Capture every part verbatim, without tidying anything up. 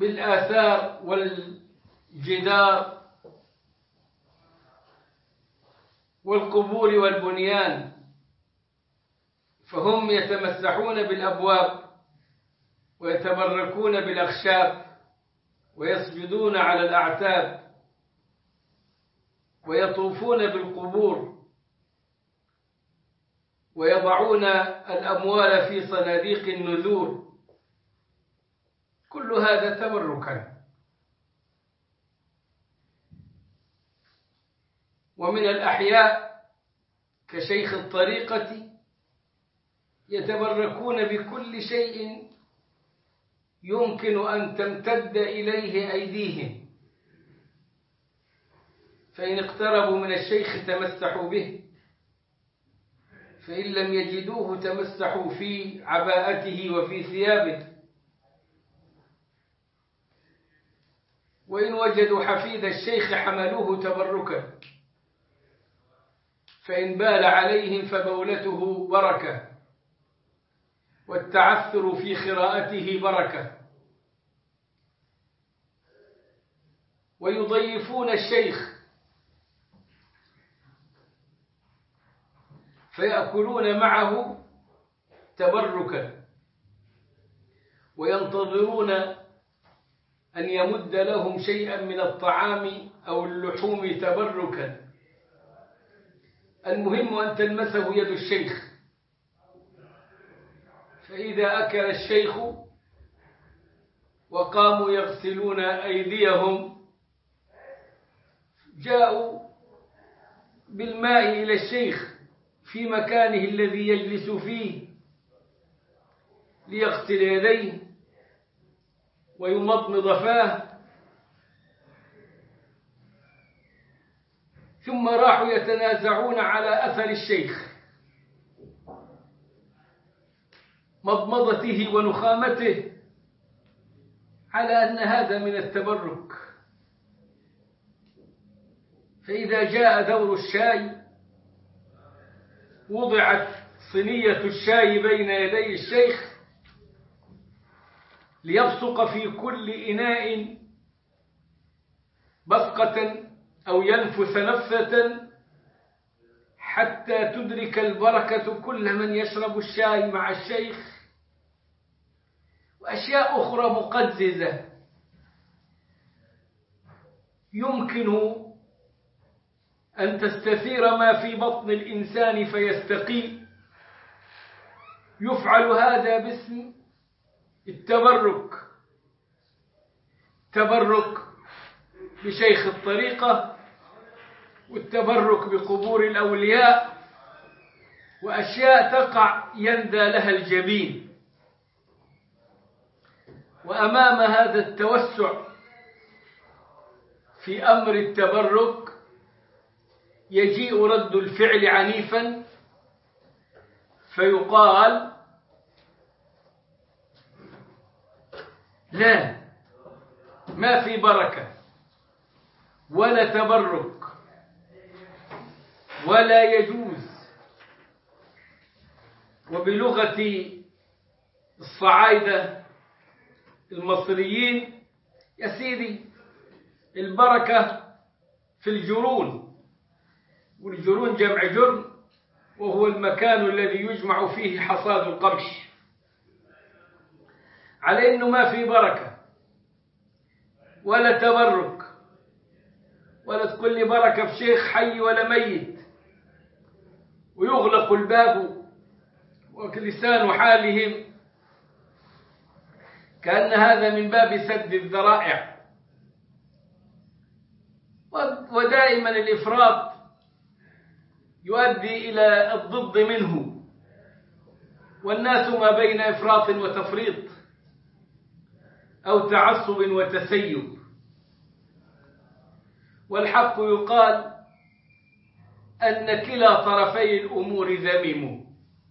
بالآثار والجدار والقبور والبنيان، فهم يتمسحون بالأبواب ويتبركون بالأخشاب ويسجدون على الأعتاب ويطوفون بالقبور ويضعون الأموال في صناديق النذور، كل هذا تبركا. ومن الأحياء كشيخ الطريقة يتبركون بكل شيء يمكن أن تمتد إليه أيديهم، فإن اقتربوا من الشيخ تمسحوا به، فإن لم يجدوه تمسحوا في عباءته وفي ثيابه، وإن وجدوا حفيد الشيخ حملوه تبركا، فإن بال عليهم فبولته بركة، والتعثر في خراءته بركة. ويضيفون الشيخ فيأكلون معه تبركا، وينتظرون أن يمد لهم شيئا من الطعام أو اللحوم تبركا. المهم أن تلمسه يد الشيخ، فإذا أكل الشيخ وقاموا يغسلون أيديهم جاءوا بالماء إلى الشيخ في مكانه الذي يجلس فيه ليغسل يديه ويمضمض فاه، ثم راحوا يتنازعون على أثر الشيخ، مضمضته ونخامته، على أن هذا من التبرك. فإذا جاء دور الشاي وضعت صينية الشاي بين يدي الشيخ ليبصق في كل إناء بصقة أو ينفث نفثة حتى تدرك البركة كل من يشرب الشاي مع الشيخ، وأشياء أخرى مقززة يمكن أن تستثير ما في بطن الإنسان فيستقيم. يفعل هذا باسم التبرك، تبرك بشيخ الطريقة، والتبرك بقبور الأولياء، وأشياء تقع يندى لها الجبين. وأمام هذا التوسع في أمر التبرك يجيء رد الفعل عنيفا، فيقال لا، ما في بركة ولا تبرك ولا يجوز. وبلغة الصعايدة المصريين يا سيدي البركة في الجرون، والجرون جمع جرن، وهو المكان الذي يجمع فيه حصاد القمح، على أنه ما في بركة ولا تبرك، ولا تقول لي بركة في شيخ حي ولا ميت، ويغلق الباب ولسان حالهم كأن هذا من باب سد الذرائع. ودائما الإفراط يؤدي إلى الضد منه، والناس ما بين إفراط وتفريط أو تعصب وتسيب. والحق يقال أن كلا طرفي الأمور ذميم،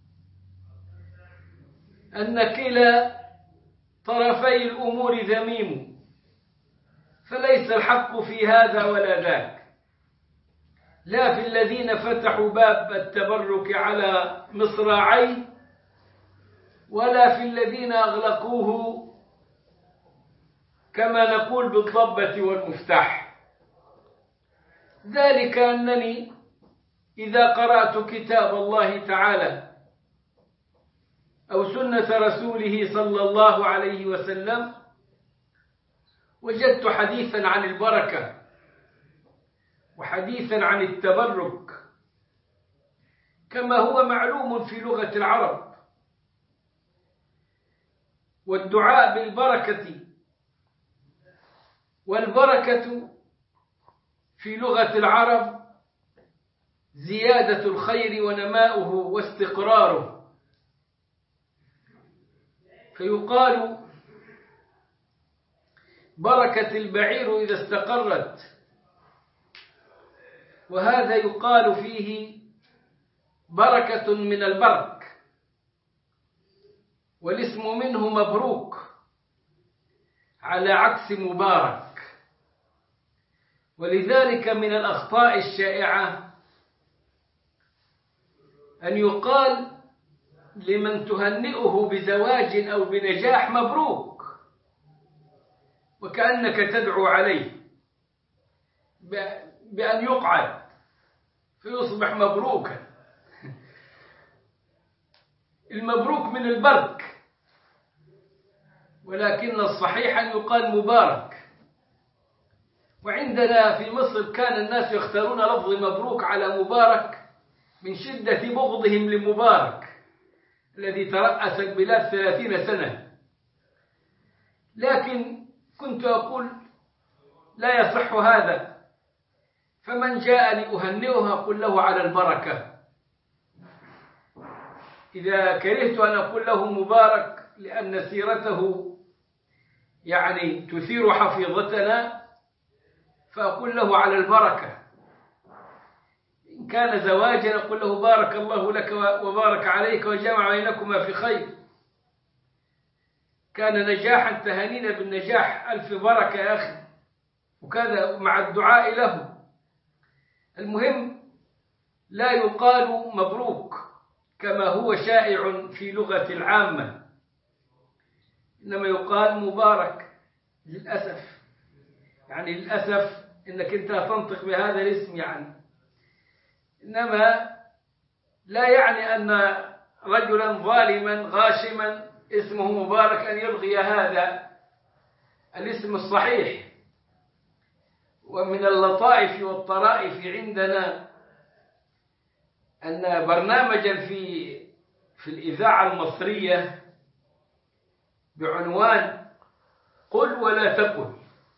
أن كلا طرفي الأمور ذميم، فليس الحق في هذا ولا ذاك، لا في الذين فتحوا باب التبرك على مصراعيه، ولا في الذين أغلقوه كما نقول بالضبة والمفتاح. ذلك أنني إذا قرأت كتاب الله تعالى أو سنة رسوله صلى الله عليه وسلم وجدت حديثا عن البركة وحديثا عن التبرك كما هو معلوم في لغة العرب، والدعاء بالبركة، والبركة في لغة العرب زيادة الخير ونماؤه واستقراره، فيقال بركة البعير إذا استقرت، وهذا يقال فيه بركة من البرك، والاسم منه مبروك على عكس مبارك. ولذلك من الأخطاء الشائعة أن يقال لمن تهنئه بزواج أو بنجاح مبروك، وكأنك تدعو عليه بأن يقعد فيصبح مبروكا. المبروك من البرك، ولكن الصحيح أن يقال مبارك. وعندنا في مصر كان الناس يختارون لفظ مبروك على مبارك من شدة بغضهم لمبارك الذي ترأس البلاد ثلاثين سنة، لكن كنت أقول لا يصح هذا، فمن جاء لأهنئه أقول له على البركة. إذا كرهت أن أقول له مبارك لأن سيرته يعني تثير حفيظتنا فأقول له على البركة. إن كان زواجا أقول له بارك الله لك وبارك عليك وجمع بينكما في خير. كان نجاحا تهانينا بالنجاح، ألف بركة يا أخي، وكذا مع الدعاء له. المهم لا يقال مبروك كما هو شائع في لغة العامة، إنما يقال مبارك. للأسف يعني للأسف إنك أنت تنطق بهذا الاسم يعني، إنما لا يعني أن رجلا ظالما غاشما اسمه مبارك أن يلغي هذا الاسم الصحيح. ومن اللطائف والطرائف عندنا أن برنامجا في في الإذاعة المصرية بعنوان قل ولا تقل،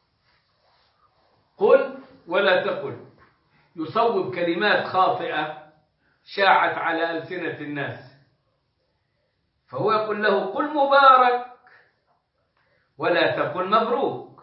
قل ولا تقل، يصوب كلمات خاطئة شاعت على ألسنة الناس، فهو يقول له قل مبارك ولا تقل مبروك،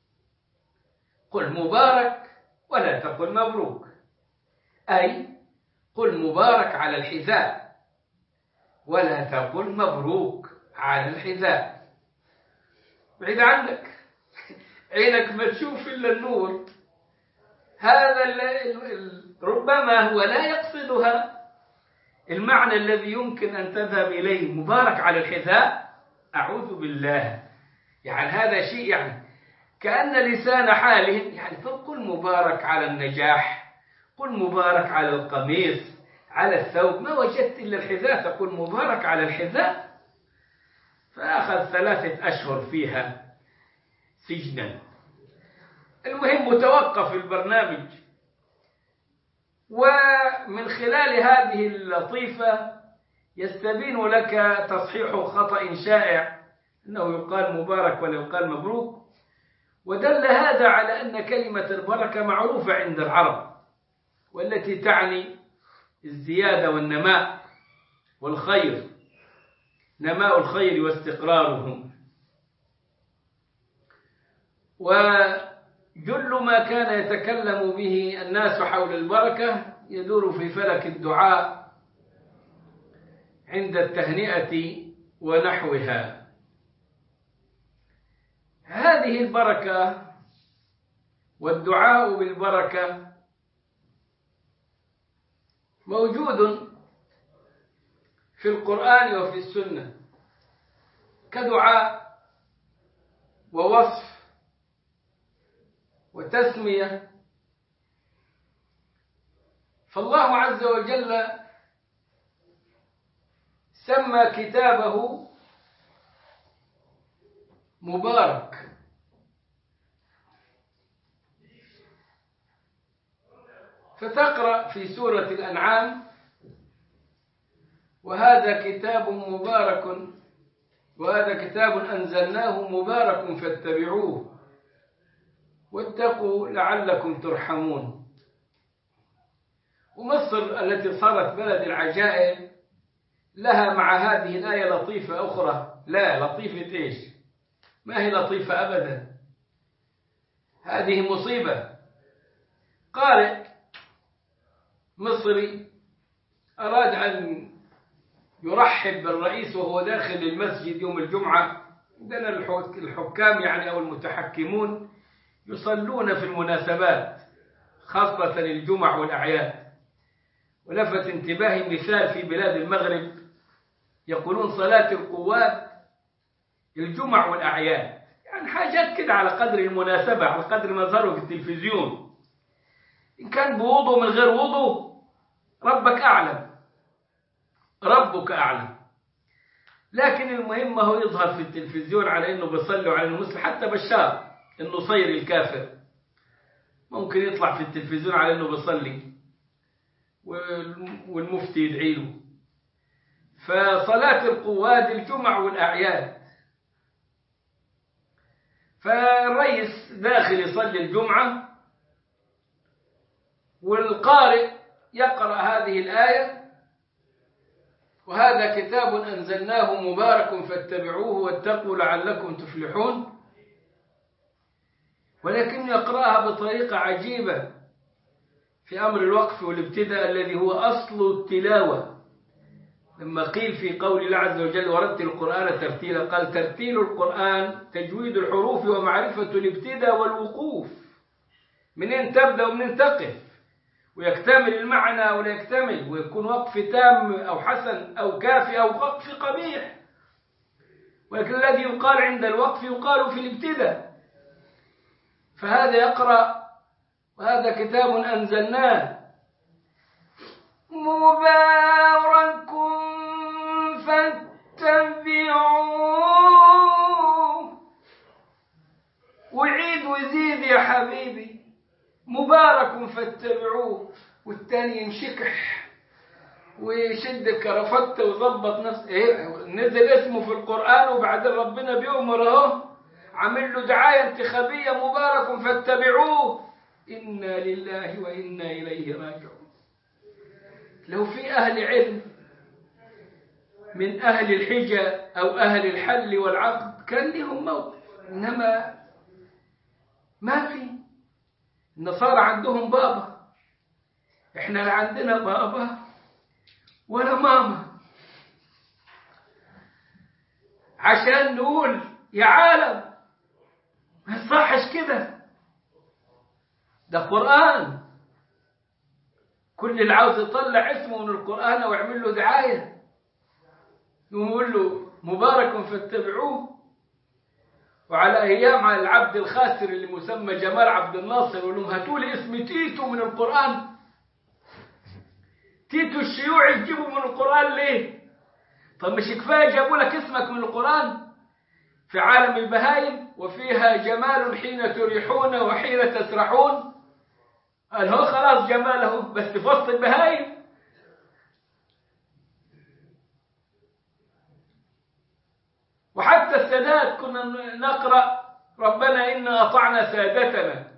قل مبارك ولا تقل مبروك، أي قل مبارك على الحذاء ولا تقل مبروك على الحذاء. بعيد عنك، عينك ما تشوف إلا النور. هذا ربما هو لا يقصدها المعنى الذي يمكن أن تذهب إليه. مبارك على الحذاء، أعوذ بالله، يعني هذا شيء يعني كأن لسان حالهم يعني فقل مبارك على النجاح، قل مبارك على القميص، على الثوب، ما وجدت إلا الحذاء تقول مبارك على الحذاء. فأخذ ثلاثة أشهر فيها سجنا. المهم متوقف البرنامج، ومن خلال هذه اللطيفة يستبين لك تصحيح خطأ شائع أنه يقال مبارك ولا يقال مبروك. ودل هذا على أن كلمة البركة معروفة عند العرب، والتي تعني الزيادة والنماء والخير، نماء الخير واستقراره. وجل ما كان يتكلم به الناس حول البركة يدور في فلك الدعاء عند التهنئة ونحوها. هذه البركة والدعاء بالبركة موجود في القرآن وفي السنة كدعاء ووصف وتسمية. فالله عز وجل سمى كتابه مبارك، فتقرأ في سورة الأنعام: وهذا كتاب مبارك وهذا كتاب أنزلناه مبارك فاتبعوه واتقوا لعلكم ترحمون. ومصر التي صارت بلد العجائب لها مع هذه الآية لطيفة أخرى. لا، لطيفة إيش؟ ما هي لطيفة أبدا، هذه مصيبة. قارئ مصري أراد أن يرحب بالرئيس وهو داخل المسجد يوم الجمعة. عندنا الحكام يعني أو المتحكمون يصلون في المناسبات خاصة الجمع والأعياد. ولفت انتباهي مثال في بلاد المغرب يقولون صلاة القوات الجمع والأعياد، يعني حاجات كده على قدر المناسبة، على قدر ما ظهروا في التلفزيون. إن كان بوضوء من غير وضوء ربك أعلم، ربك أعلم. لكن المهم ما هو يظهر في التلفزيون على إنه بيصلوا على المسلم. حتى بشار النصيري الكافر ممكن يطلع في التلفزيون على إنه بيصلي والمفتي يدعي له. فصلاة القواد الجمع والأعياد، فالرئيس داخل يصلي الجمعة والقارئ يقرأ هذه الآية: وهذا كتاب أنزلناه مبارك فاتبعوه واتقوا لعلكم تفلحون. ولكن يقرأها بطريقة عجيبة في أمر الوقف والابتداء الذي هو أصل التلاوة. لما قيل في قول الله عز وجل: ورتل القرآن ترتيلا، قال: ترتيل القرآن تجويد الحروف ومعرفة الابتداء والوقوف، منين تبدأ ومنين تقف، ويكتمل المعنى ولا يكتمل، ويكون وقف تام أو حسن أو كافي أو وقف قبيح. ولكن الذي يقال عند الوقف يقال في الابتداء. فهذا يقرأ: وهذا كتاب أنزلناه مبارك فاتبعوه. وعيد وزيد يا حبيبي، مبارك فاتبعوه. والثاني ينشكح ويشد الكرافته ويظبط نفسه. إيه؟ نزل اسمه في القرآن وبعدين ربنا بيؤمر اهو عامل له دعاية انتخابية: مبارك فاتبعوه إنا لله وإنا إليه راجعون. لو في أهل علم من أهل الحجة أو أهل الحل والعقد كان لهم موقف، إنما ما في. النصارى عندهم بابا، إحنا لا عندنا بابا ولا ماما عشان نقول يا عالم ما يصحش كده. ده قرآن، كل اللي عاوز يطلع اسمه من القرآن ويعمل له دعاية يقول له مبارك فاتبعوه. وعلى أيام على العبد الخاسر اللي مسمى جمال عبد الناصر يقول لهم: هاتوا لي اسم تيتو من القرآن. تيتو الشيوعي تجيبه من القرآن ليه؟ طب مش كفاية جابوا لك اسمك من القرآن؟ في عالم البهائم وفيها جمال حين تريحون وحين تسرحون. قال هو خلاص جماله بس في وسط البهائم. وحتى السادات كنا نقرأ: ربنا إنا أطعنا سادتنا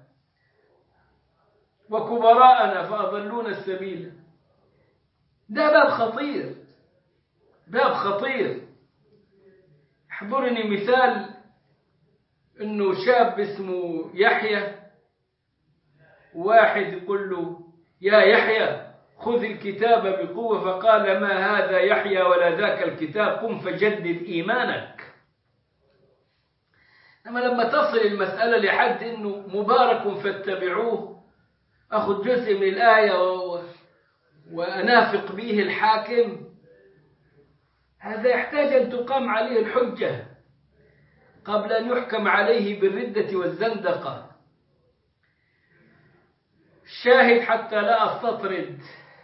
وكبراءنا فأضلونا السبيل. ده باب خطير، باب خطير. يحضرني مثال إنه شاب اسمه يحيى، واحد يقول له: يا يحيى خذ الكتاب بقوة، فقال: ما هذا يحيى ولا ذاك الكتاب، قم فجدد إيمانك. أما لما تصل المسألة لحد إنه مبارك فاتبعوه، أخذ جزء من الآية وأنافق به الحاكم، هذا يحتاج أن تقام عليه الحجة قبل أن يحكم عليه بالردة والزندقة. الشاهد حتى لا أستطرد،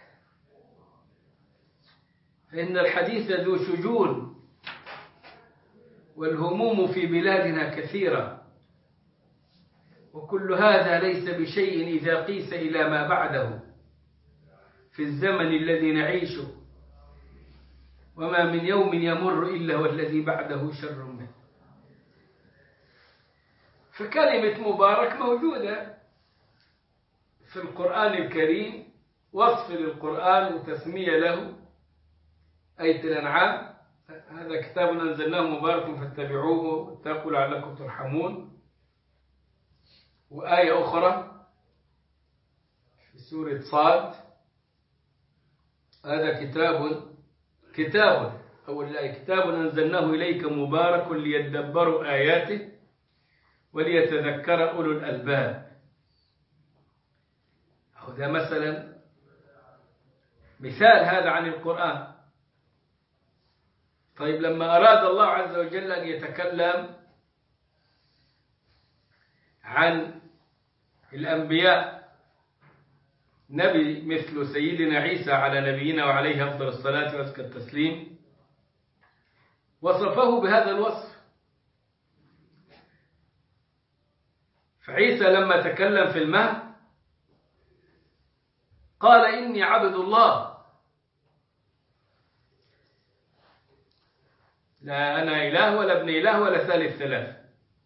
فإن الحديث ذو شجون، والهموم في بلادنا كثيرة، وكل هذا ليس بشيء إذا قيس إلى ما بعده في الزمن الذي نعيشه، وما من يوم يمر إلا والذي بعده شر منه. فكلمة مبارك موجودة في القرآن الكريم، وصف للقرآن وتسمية له. آية الأنعام: هذا كتاب أنزلناه مبارك فاتبعوه واتقوا لعلكم ترحمون. وآية أخرى في سورة صاد: هذا كتاب كتاب أول الآية كتاب أنزلناه إليك مبارك ليدبروا آياته وليتذكر أولو الألباب. هذا مثلا مثال هذا عن القرآن. طيب لما أراد الله عز وجل أن يتكلم عن الأنبياء، نبي مثل سيدنا عيسى على نبينا وعليه أفضل الصلاة وأزكى التسليم، وصفه بهذا الوصف. فعيسى لما تكلم في المهد قال: إني عبد الله، لا أنا إله ولا ابن إله ولا ثالث ثلاث.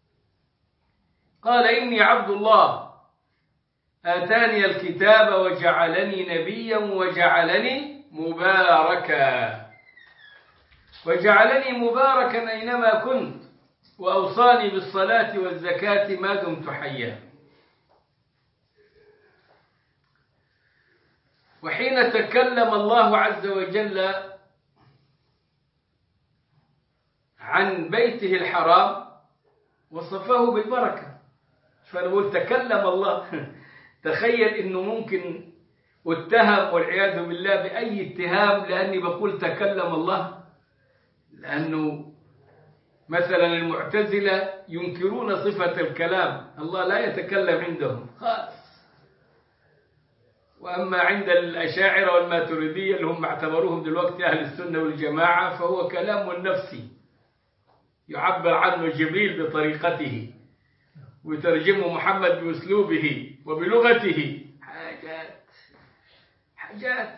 قال: إني عبد الله آتاني الكتاب وجعلني نبيا وجعلني مباركا وجعلني مباركا أينما كنت وأوصاني بالصلاة والزكاة ما دمت حيا. وحين تكلم الله عز وجل عن بيته الحرام وصفه بالبركة. فنقول تكلم الله. تخيل إنه ممكن اتهم والعياذ بالله بأي اتهام لأني بقول تكلم الله، لأنه مثلا المعتزلة ينكرون صفة الكلام، الله لا يتكلم عندهم خاص. وأما عند الأشاعرة والماتريدية اللي هم اعتبروهم دلوقتي أهل السنة والجماعة، فهو كلام نفسي يعبر عنه جبريل بطريقته ويترجمه محمد بأسلوبه وبلغته. حاجات حاجات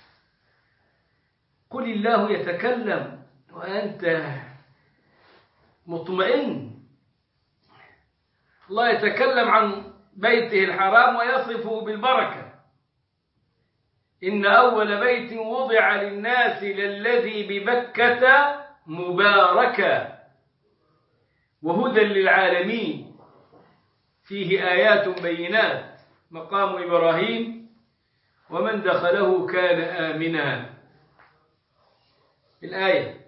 قل الله يتكلم وأنت مطمئن. الله يتكلم عن بيته الحرام ويصفه بالبركة: إن أول بيت وضع للناس للذي ببكة مباركا وهدى للعالمين فيه آيات بينات مقام إبراهيم ومن دخله كان آمنا. الآية.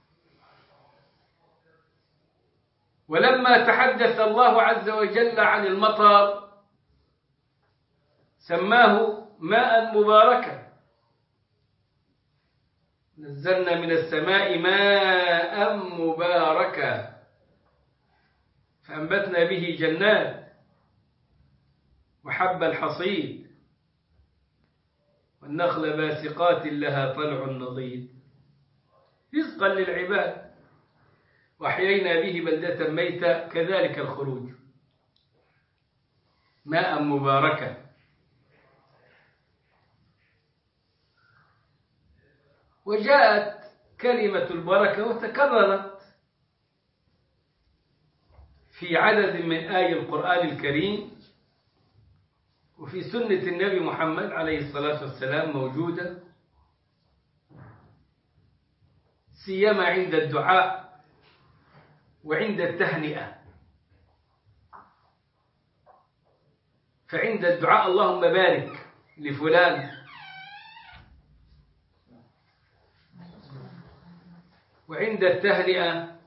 ولما تحدث الله عز وجل عن المطر سماه ماء مباركا: نزلنا من السماء ماء مباركا فأنبتنا به جنات وحب الحصيد والنخل باسقات لها طلع نضيد رزقا للعباد وأحيينا به بلدة ميتة كذلك الخروج. ماء مباركا. وجاءت كلمة البركة وتكررت في عدد من آي القرآن الكريم، وفي سنة النبي محمد عليه الصلاة والسلام موجودة، سيما عند الدعاء وعند التهنئة. فعند الدعاء اللهم بارك لفلان، وعند التهنئة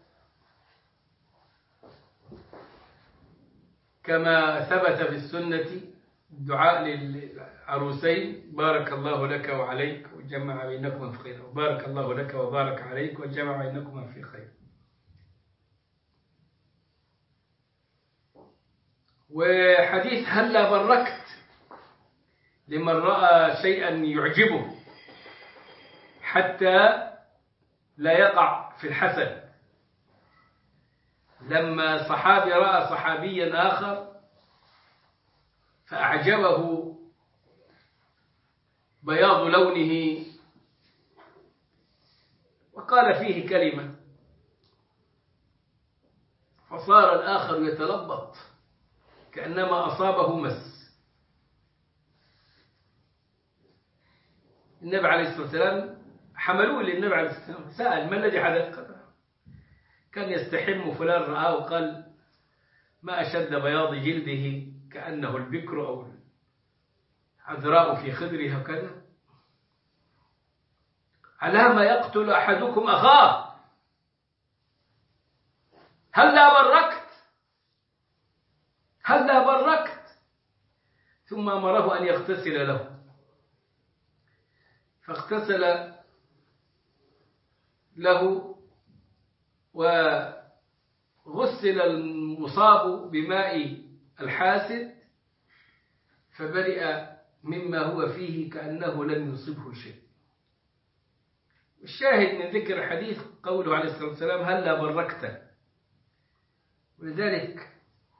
كما ثبت في السنة الدعاء للعروسين: بارك الله لك وعليك وجمع بينكما في خير، وبارك الله لك وبارك عليك وجمع بينكما في خير. وحديث هلا بركت لمن رأى شيئا يعجبه حتى لا يقع في الحسد. لما صحابي رأى صحابيا آخر فأعجبه بياض لونه وقال فيه كلمة، فصار الآخر يتلبط كأنما أصابه مس. النبي عليه الصلاة والسلام حملوه للنبي عليه الصلاة والسلام، سأل: ما الذي حدث؟ كان يستحم فلان رآه وقال: ما أشد بياض جلده كأنه البكر أو العذراء في خدرها كذا. على ما يقتل أحدكم أخاه؟ هلا بركت هلا بركت ثم أمره أن يغتسل له، فاغتسل له وغسل المصاب بماء الحاسد فبرئ مما هو فيه كأنه لم يصبه شيء. الشاهد من ذكر الحديث قوله عليه الصلاة والسلام: هلا بركت. ولذلك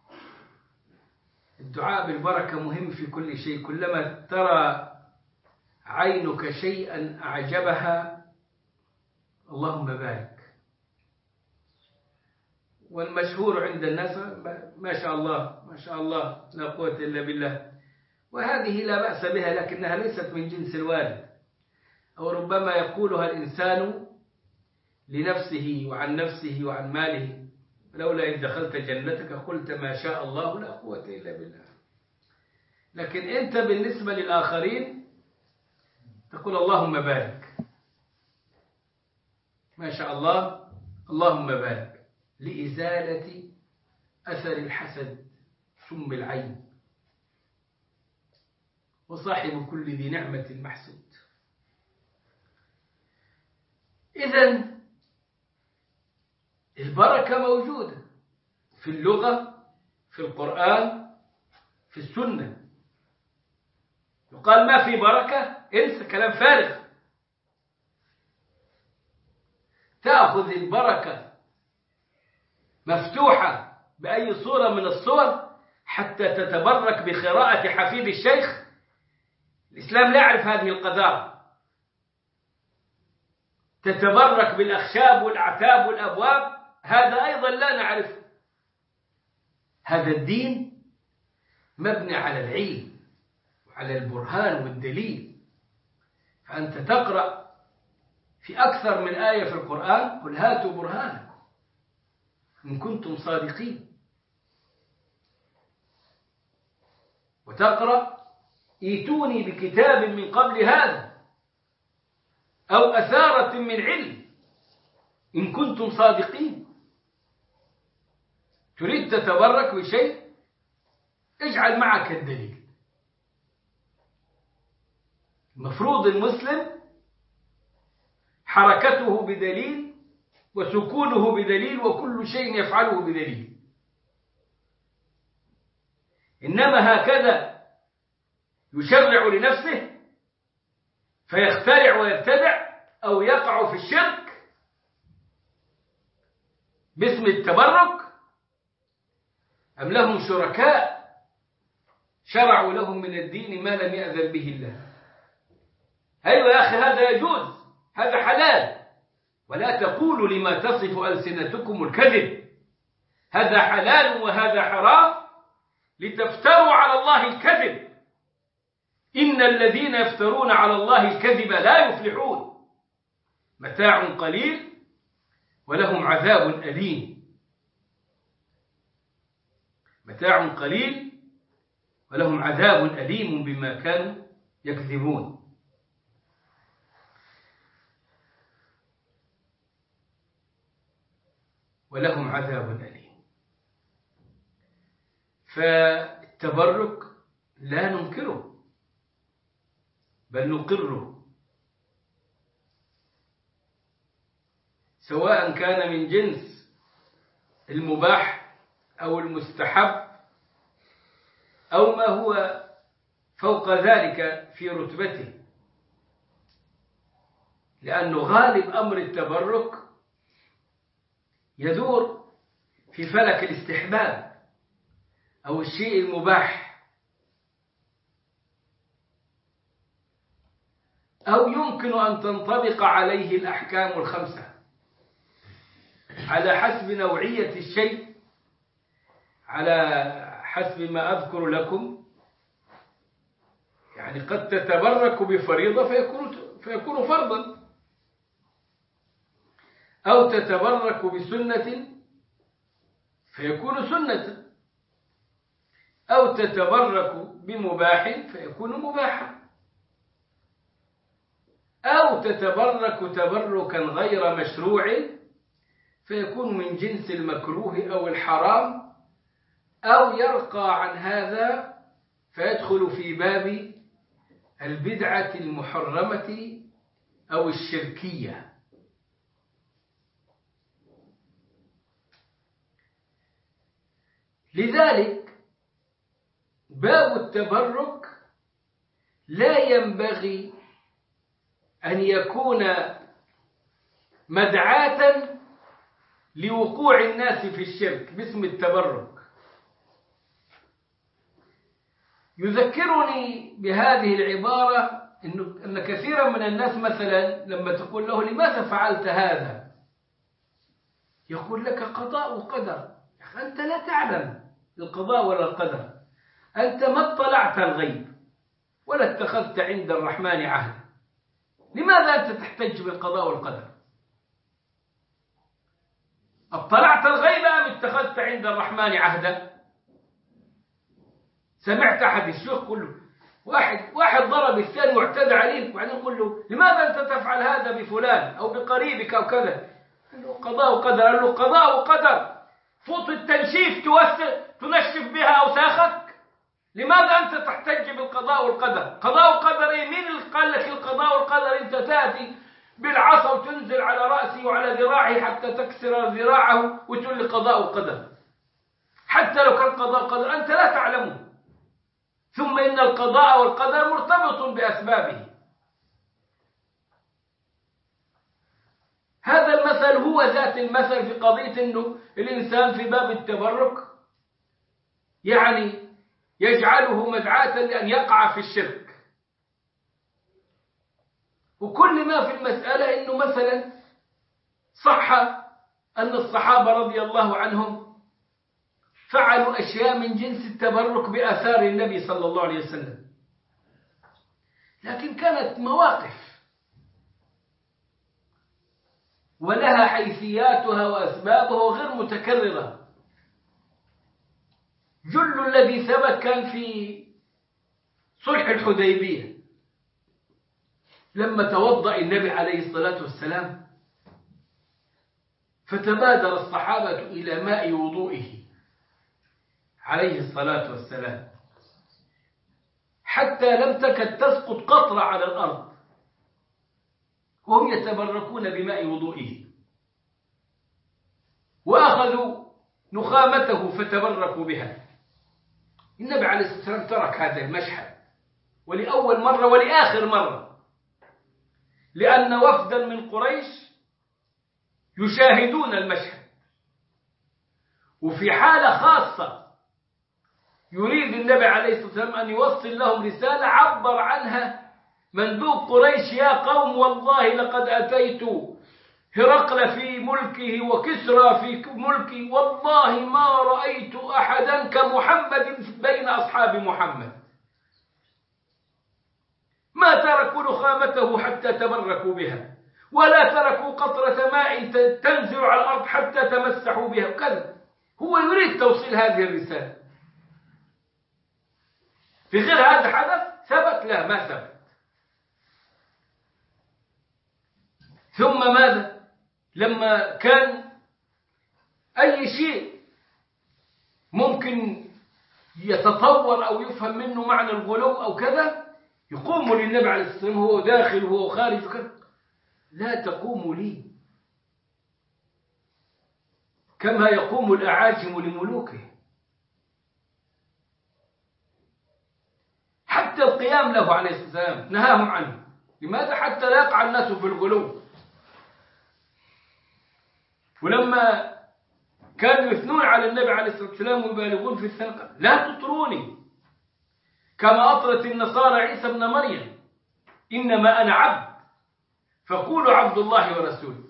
الدعاء بالبركة مهم في كل شيء. كلما ترى عينك شيئا أعجبها اللهم بارك. والمشهور عند الناس ما شاء الله ما شاء الله لا قوة إلا بالله، وهذه لا بأس بها لكنها ليست من جنس الوارد، أو ربما يقولها الإنسان لنفسه وعن نفسه وعن ماله: لولا إذ دخلت جنتك قلت ما شاء الله لا قوة إلا بالله. لكن أنت بالنسبة للآخرين تقول اللهم بارك، ما شاء الله اللهم بارك، لإزالة أثر الحسد سم العين، وصاحب كل ذي نعمة محسود. إذن البركة موجودة في اللغة، في القرآن، في السنة. يقال ما في بركة، انسى، كلام فارغ. تأخذ البركة مفتوحة بأي صورة من الصور حتى تتبرك بقراءة حفيد الشيخ. الإسلام لا يعرف هذه القذارة. تتبرك بالأخشاب والأعتاب والأبواب، هذا أيضا لا نعرفه. هذا الدين مبني على العلم وعلى البرهان والدليل. فأنت تقرأ في أكثر من آية في القرآن: قل هاتوا برهانكم إن كنتم صادقين. وتقرأ: ايتوني بكتاب من قبل هذا أو أثارة من علم إن كنتم صادقين. تريد تتبرك بشيء، اجعل معك الدليل. المفروض المسلم حركته بدليل وسكونه بدليل وكل شيء يفعله بدليل. إنما هكذا يشرع لنفسه فيخترع ويبتدع أو يقع في الشرك باسم التبرك. أم لهم شركاء شرعوا لهم من الدين ما لم يأذن به الله. أيوة يا أخي، هذا يجوز، هذا حلال. ولا تقولوا لما تصف ألسنتكم الكذب، هذا حلال وهذا حرام لتفتروا على الله الكذب. إن الذين يفترون على الله الكذب لا يفلحون. متاع قليل ولهم عذاب أليم. متاع قليل ولهم عذاب أليم بما كانوا يكذبون. ولهم عذاب أليم. فالتبرك لا ننكره بل نقره، سواء كان من جنس المباح أو المستحب أو ما هو فوق ذلك في رتبته، لأنه غالب أمر التبرك يدور في فلك الاستحباب أو الشيء المباح، أو يمكن أن تنطبق عليه الأحكام الخمسة على حسب نوعية الشيء، على حسب ما أذكر لكم. يعني قد تتبرك بفريضة فيكون, فيكون فرضا، أو تتبرك بسنة فيكون سنة، أو تتبرك بمباح فيكون مباحا، أو تتبرك تبركا غير مشروع فيكون من جنس المكروه أو الحرام، أو يرقى عن هذا فيدخل في باب البدعة المحرمة أو الشركية. لذلك باب التبرك لا ينبغي أن يكون مدعاة لوقوع الناس في الشرك باسم التبرك. يذكرني بهذه العبارة أن كثيرا من الناس مثلا لما تقول له لماذا فعلت هذا، يقول لك قضاء وقدر. أنت لا تعلم القضاء ولا القدر، أنت ما اطلعت الغيب ولا اتخذت عند الرحمن عهدا، لماذا أنت تحتج بالقضاء والقدر؟ اطلعت الغيب أم اتخذت عند الرحمن عهدا؟ سمعت أحد الشيوخ يقول له واحد واحد ضرب الثاني واعتدى عليه، وبعدين يقول له لماذا أنت تفعل هذا بفلان أو بقريبك أو كذا؟ قال له قضاء وقدر. قال له قضاء وقدر، فوط التنشيف تنشف بها أوساخك، لماذا أنت تحتج بالقضاء والقدر؟ قضاء وقدر إيه؟ مين اللي قال لك القضاء والقدر؟ أنت تأتي بالعصا وتنزل على رأسي وعلى ذراعي حتى تكسر ذراعه وتقول لي قضاء وقدر، حتى لو كان قضاء وقدر أنت لا تعلمه. ثم إن القضاء والقدر مرتبط بأسبابه. هذا المثل هو ذات المثل في قضية أنه الإنسان في باب التبرك يعني يجعله مدعاة لأن يقع في الشرك. وكل ما في المسألة أنه مثلا صح أن الصحابة رضي الله عنهم فعلوا أشياء من جنس التبرك بآثار النبي صلى الله عليه وسلم، لكن كانت مواقف ولها حيثياتها وأسبابها غير متكررة. جل الذي ثبت كان في صلح الحديبية لما توضأ النبي عليه الصلاة والسلام فتبادر الصحابة إلى ماء وضوئه عليه الصلاة والسلام حتى لم تكد تسقط قطرة على الأرض وهم يتبركون بماء وضوئه، وأخذوا نخامته فتبركوا بها. النبي عليه الصلاة والسلام ترك هذا المشهد ولأول مرة ولآخر مرة، لأن وفدا من قريش يشاهدون المشهد، وفي حالة خاصة يريد النبي عليه الصلاة والسلام أن يوصل لهم رسالة عبر عنها مندوب قريش: يا قوم والله لقد أتيت هرقل في ملكه وكسرى في ملكي، والله ما رأيت أحدا كمحمد بين أصحاب محمد، ما تركوا نخامته حتى تبركوا بها، ولا تركوا قطرة ماء تنزل على الأرض حتى تمسحوا بها وكذا. هو يريد توصيل هذه الرسالة. في غير هذا حدث ثبت؟ لا، ما ثبت. ثم ماذا؟ لما كان أي شيء ممكن يتطور أو يفهم منه معنى الغلو أو كذا يقوم للنبي عليه الصلاة والسلام، هو داخل وهو خارج وكذا: لا تقوم لي كما يقوم الأعاجم لملوكه. حتى الإسلام له عليه الصلاة والسلام نهاهم عنه. لماذا؟ حتى لا يقع الناس في الغلو. ولما كانوا يثنون على النبي عليه الصلاة والسلام ويبالغون في الثناء، لا تطروني كما أطرت النصارى عيسى ابن مريم، إنما أنا عبد فقولوا عبد الله ورسوله.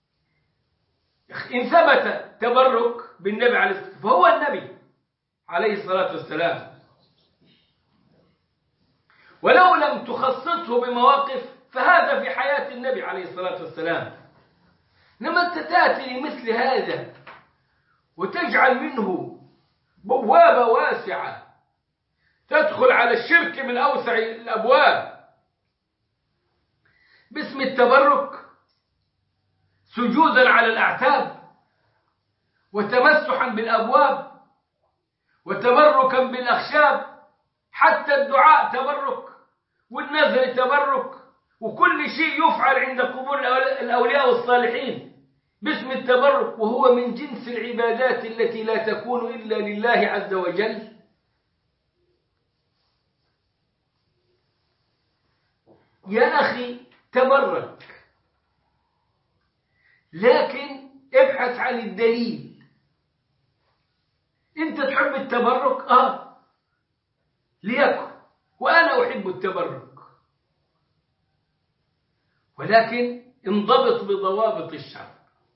إن ثبت تبرك بالنبي عليه الصلاة والسلام فهو النبي عليه الصلاة والسلام، ولو لم تخصصه بمواقف فهذا في حياة النبي عليه الصلاة والسلام. لما أنت تأتي لمثل هذا وتجعل منه بوابة واسعة تدخل على الشرك من أوسع الأبواب باسم التبرك، سجودا على الأعتاب وتمسحا بالأبواب وتبركا بالأخشاب، حتى الدعاء تبرك والنذر تبرك، وكل شيء يفعل عند قبور الأولياء والصالحين باسم التبرك، وهو من جنس العبادات التي لا تكون إلا لله عز وجل. يا أخي تبرك، لكن ابحث عن الدليل. أنت تحب التبرك؟ آه ليكن، وأنا أحب التبرك، ولكن انضبط بضوابط الشرع.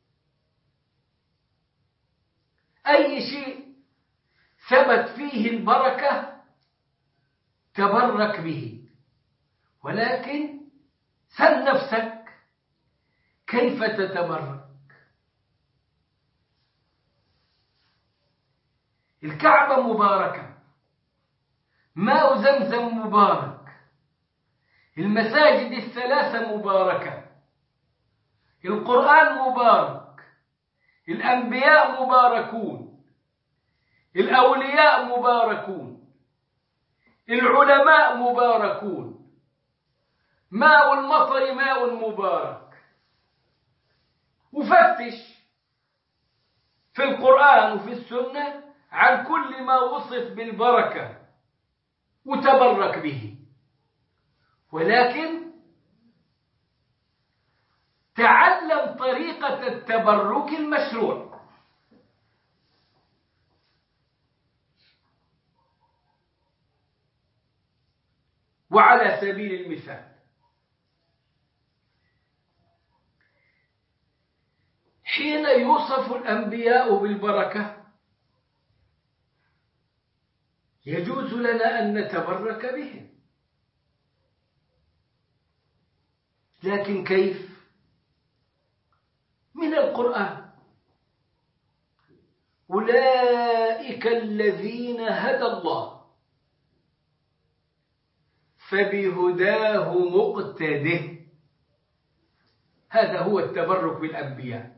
أي شيء ثبت فيه البركة تبرك به، ولكن سل نفسك كيف تتبرك. الكعبة مباركة، ماء زمزم مبارك، المساجد الثلاثة مباركة، القرآن مبارك، الأنبياء مباركون، الأولياء مباركون، العلماء مباركون، ماء المطر ماء مبارك. وفتش في القرآن وفي السنة عن كل ما وصف بالبركة وتبرك به، ولكن تعلم طريقة التبرك المشروع. وعلى سبيل المثال، حين يوصف الأنبياء بالبركة يجوز لنا أن نتبرك بهم، لكن كيف؟ من القرآن: أولئك الذين هدى الله فبهداه مقتده. هذا هو التبرك بالأنبياء،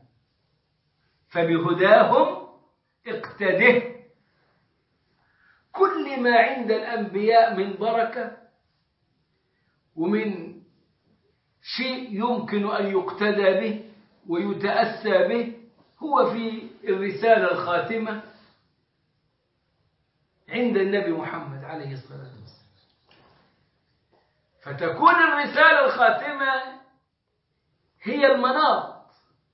فبهداهم اقتده. كل ما عند الأنبياء من بركة ومن شيء يمكن أن يقتدى به ويتأسى به هو في الرسالة الخاتمة عند النبي محمد عليه الصلاة والسلام. فتكون الرسالة الخاتمة هي المناط،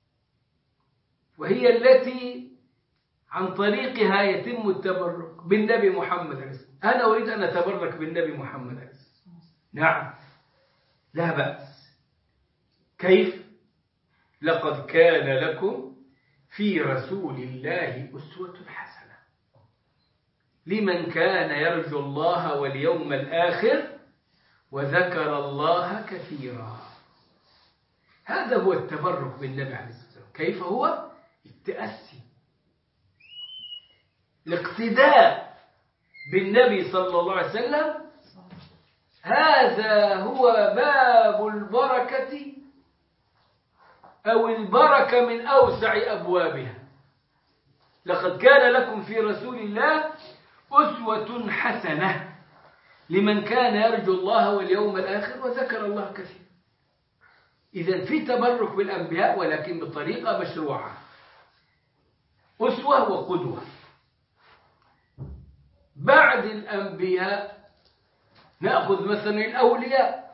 وهي التي عن طريقها يتم التبرك بالنبي محمد عليه الصلاة والسلام. أنا أريد أن أتبرك بالنبي محمد عليه الصلاة والسلام، نعم لا بأس. كيف؟ لقد كان لكم في رسول الله أسوة حسنة لمن كان يرجو الله واليوم الآخر وذكر الله كثيرا. هذا هو التبرك بالنبي عليه الصلاة والسلام. كيف هو؟ التأسي، الاقتداء بالنبي صلى الله عليه وسلم. هذا هو باب البركة أو البركة من أوسع أبوابها. لقد كان لكم في رسول الله أسوة حسنة لمن كان يرجو الله واليوم الآخر وذكر الله كثيرا. إذن في تبرك بالأنبياء، ولكن بطريقة مشروعة، أسوة وقدوة. بعد الأنبياء نأخذ مثلا الأولياء،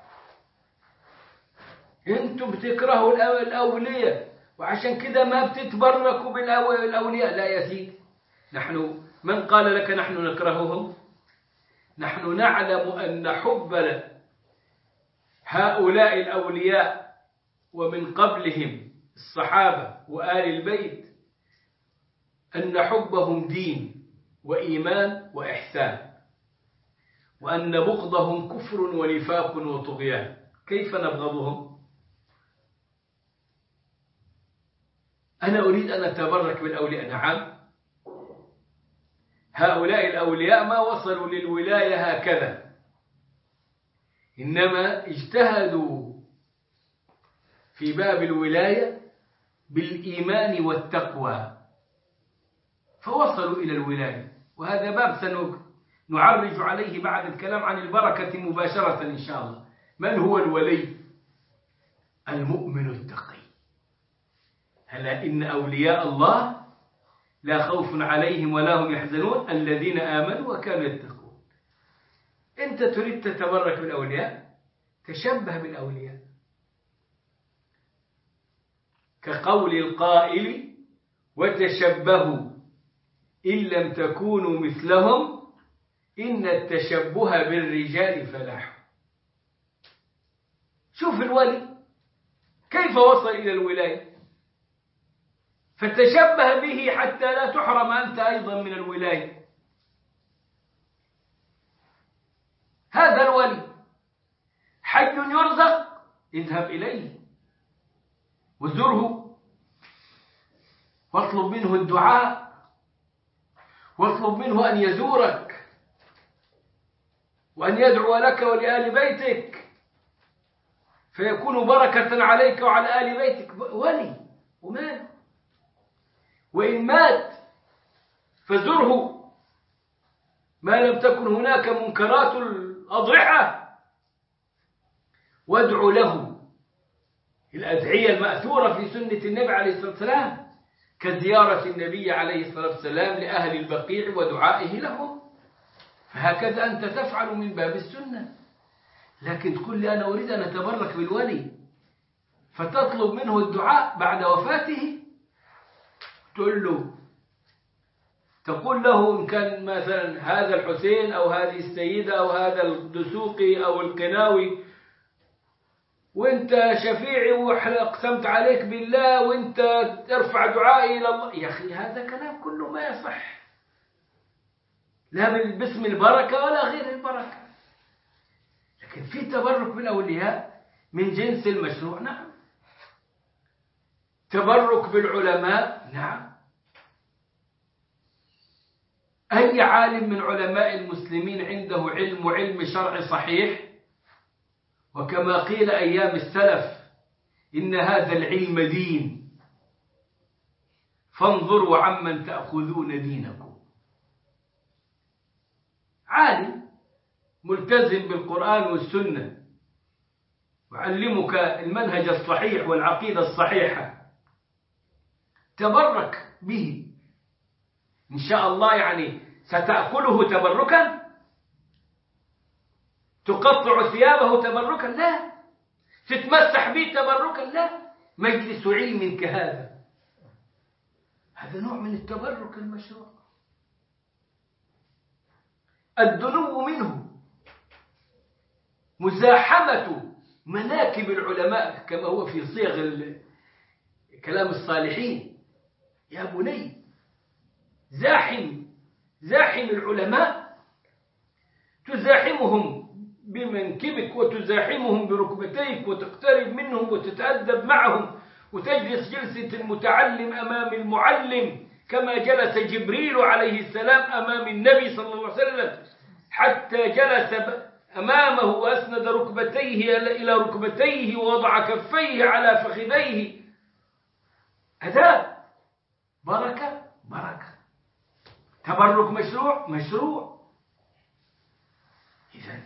أنتم بتكرهوا الأولياء وعشان كده ما بتتبركوا بالأولياء. لا يا سيدي، نحن من قال لك نحن نكرههم؟ نحن نعلم أن حب هؤلاء الأولياء ومن قبلهم الصحابة وآل البيت أن حبهم دين وإيمان وإحسان، وأن بغضهم كفر ونفاق وطغيان. كيف نبغضهم؟ أنا أريد أن أتبرك بالأولياء، نعم، هؤلاء الأولياء ما وصلوا للولاية هكذا، إنما اجتهدوا في باب الولاية بالإيمان والتقوى فوصلوا إلى الولاية. وهذا باب سنعرج عليه بعد الكلام عن البركة مباشرة إن شاء الله. من هو الولي؟ المؤمن التقي. هلا إن أولياء الله لا خوف عليهم ولا هم يحزنون الذين آمنوا وكانوا يتقون. أنت تريد تتبرك بالأولياء، تشبه بالأولياء، كقول القائل وتشبهوا إن لم تكونوا مثلهم إن التشبه بالرجال فلاح. شوف الولي كيف وصل إلى الولاية، فتشبه به حتى لا تحرم أنت أيضا من الولاية. هذا الولي حي يرزق، اذهب إليه وزره واطلب منه الدعاء، واطلب منه أن يزورك وأن يدعو لك ولآل بيتك فيكون بركة عليك وعلى آل بيتك. ولي ومات، وإن مات فزره ما لم تكن هناك منكرات الأضرحة، وادعو له الأدعية المأثورة في سنة النبي عليه الصلاة والسلام كزيارة النبي عليه الصلاة والسلام لأهل البقيع ودعائه لهم. فهكذا أنت تفعل من باب السنة. لكن تقول لي أنا أريد أن أتبرك بالولي فتطلب منه الدعاء بعد وفاته، تقول له تقول له إن كان مثلا هذا الحسين أو هذه السيدة أو هذا الدسوقي أو القناوي وانت شفيعي وأقسمت عليك بالله وانت ترفع دعائي إلى الله. يا أخي هذا كلام كله ما يصح، لا باسم البركة ولا غير البركة. لكن في تبرك بالأولياء من جنس المشروع، نعم. تبرك بالعلماء، نعم. أي عالم من علماء المسلمين عنده علم وعلم شرع صحيح، وكما قيل أيام السلف إن هذا العلم دين فانظروا عمن تأخذون دينكم. عالم ملتزم بالقرآن والسنة وعلمك المنهج الصحيح والعقيدة الصحيحة، تبرك به إن شاء الله. يعني ستأكله تبركا، تقطع ثيابه تبركا، لا. تتمسح به تبركا، لا. مجلس علم كهذا، هذا نوع من التبرك المشروع. الدنو منه مزاحمة مناكب العلماء كما هو في صيغ كلام الصالحين. يا بني زاحم زاحم العلماء، تزاحمهم بمنكبك وتزاحمهم بركبتيك وتقترب منهم وتتأدب معهم وتجلس جلسة المتعلم أمام المعلم كما جلس جبريل عليه السلام أمام النبي صلى الله عليه وسلم حتى جلس أمامه وأسند ركبتيه إلى ركبتيه ووضع كفيه على فخذيه. أداب، بركة بركة، تبرك مشروع مشروع. إذن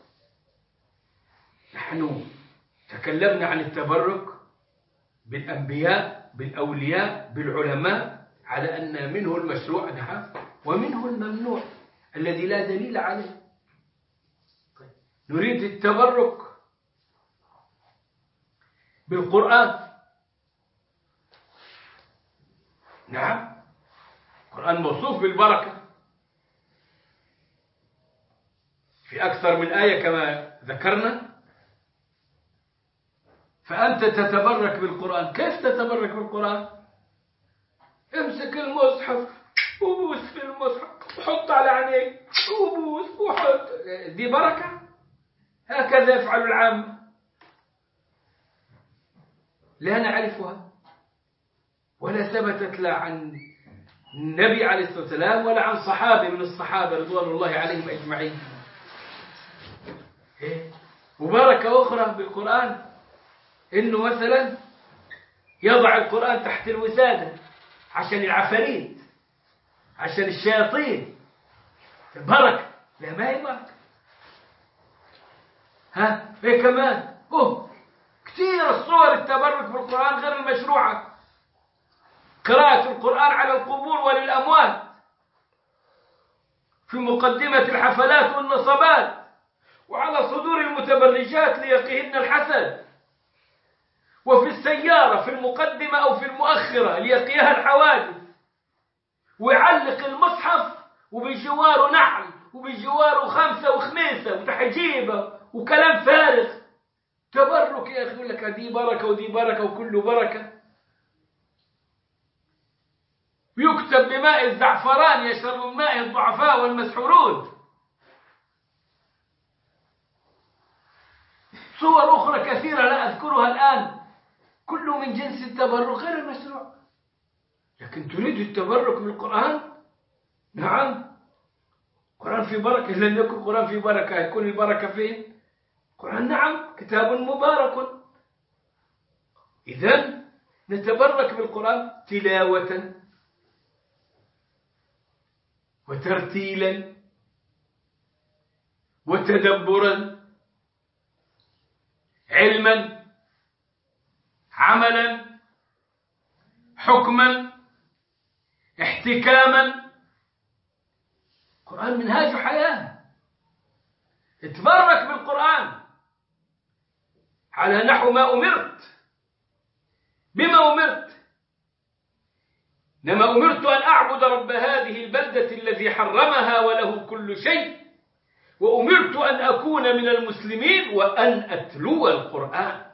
نحن تكلمنا عن التبرك بالأنبياء بالأولياء بالعلماء على أن منه المشروع، نعم، ومنه الممنوع الذي لا دليل عليه. طيب. نريد التبرك بالقرآن. نعم، القرآن موصوف بالبركة في أكثر من آية كما ذكرنا. فأنت تتبرك بالقرآن. كيف تتبرك بالقرآن؟ امسك المصحف وبوس في المصحف وحط على عينيك وبوس وحط. دي بركة؟ هكذا يفعل العامة. لا نعرفها، ولا ثبتت لا عن النبي عليه الصلاة والسلام ولا عن صحابي من الصحابة رضوان الله عليهم أجمعين. وبركة أخرى بالقرآن إنه مثلا يضع القرآن تحت الوسادة عشان العفاريت، عشان الشياطين. بركة. لا، ما هي بركة. ها ايه كمان؟ اوه كثير الصور التبرك بالقرآن غير المشروعة. قراءة القرآن على القبور وللأموات في مقدمة الحفلات والنصبات، وعلى صدور المتبرجات ليقيهن الحسد، وفي السيارة في المقدمة أو في المؤخرة ليقيها الحوادث، ويعلق المصحف وبجواره نعل وبجواره خمسة وخميسة وتحجيبة وكلام فارغ. تبرك يا أخي. يقول لك دي بركة ودي بركة وكله بركة. يكتب بماء الزعفران يشرب من ماء الضعفاء والمسحورون. صور أخرى كثيرة لا أذكرها الآن، كله من جنس التبرك غير المشروع. لكن تريد التبرك بالقرآن؟ نعم، القرآن فيه بركة. لأن يكون القرآن فيه بركة يكون البركة فين؟ القرآن نعم كتاب مبارك. إذن نتبرك بالقرآن تلاوة وترتيلا وتدبرا، علما، عملا، حكما، احتكاما. القرآن منهاج حياة. اتبرك بالقرآن على نحو ما أمرت. بما أمرت؟ إنما أمرت أن أعبد رب هذه البلدة الذي حرمها وله كل شيء، وأمرت أن أكون من المسلمين وأن أتلو القرآن.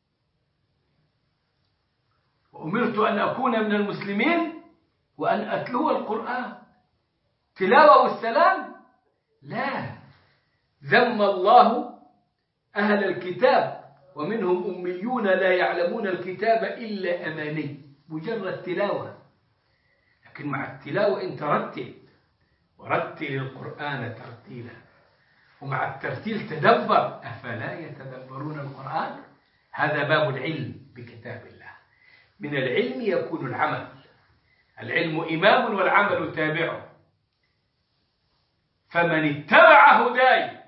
وأمرت أن أكون من المسلمين وأن أتلو القرآن. تلاوة والسلام؟ لا، ذم الله أهل الكتاب ومنهم أميون لا يعلمون الكتاب إلا أماني. مجرد تلاوة. لكن مع التلاوة أنت رتل، ورتل القرآن ترتيلا. ومع الترتيل تدبر. أفلا يتدبرون القرآن؟ هذا باب العلم بكتاب الله. من العلم يكون العمل. العلم إمام والعمل تابعه. فمن اتبع هداي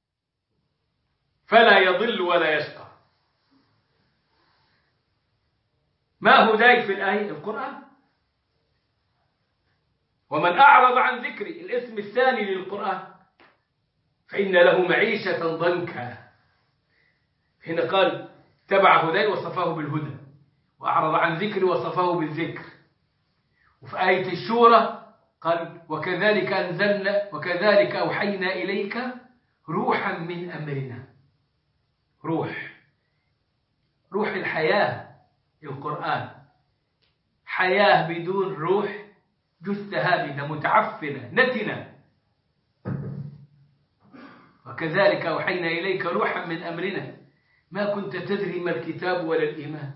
فلا يضل ولا يشقى. ما هداي في الآية؟ القرآن. ومن أعرض عن ذكري، الاسم الثاني للقرآن، فإن له معيشة ضنكا. هنا قال تبع هداي وصفاه بالهدى، وأعرض عن ذكري وصفاه بالذكر. وفي آية الشورى قال وكذلك أنزلنا وكذلك أوحينا إليك روحا من أمرنا. روح، روح الحياة. القرآن حياة بدون روح جثة هامدة متعفنة نتنة. وكذلك أوحينا إليك روحا من أمرنا ما كنت تدري ما الكتاب ولا الإيمان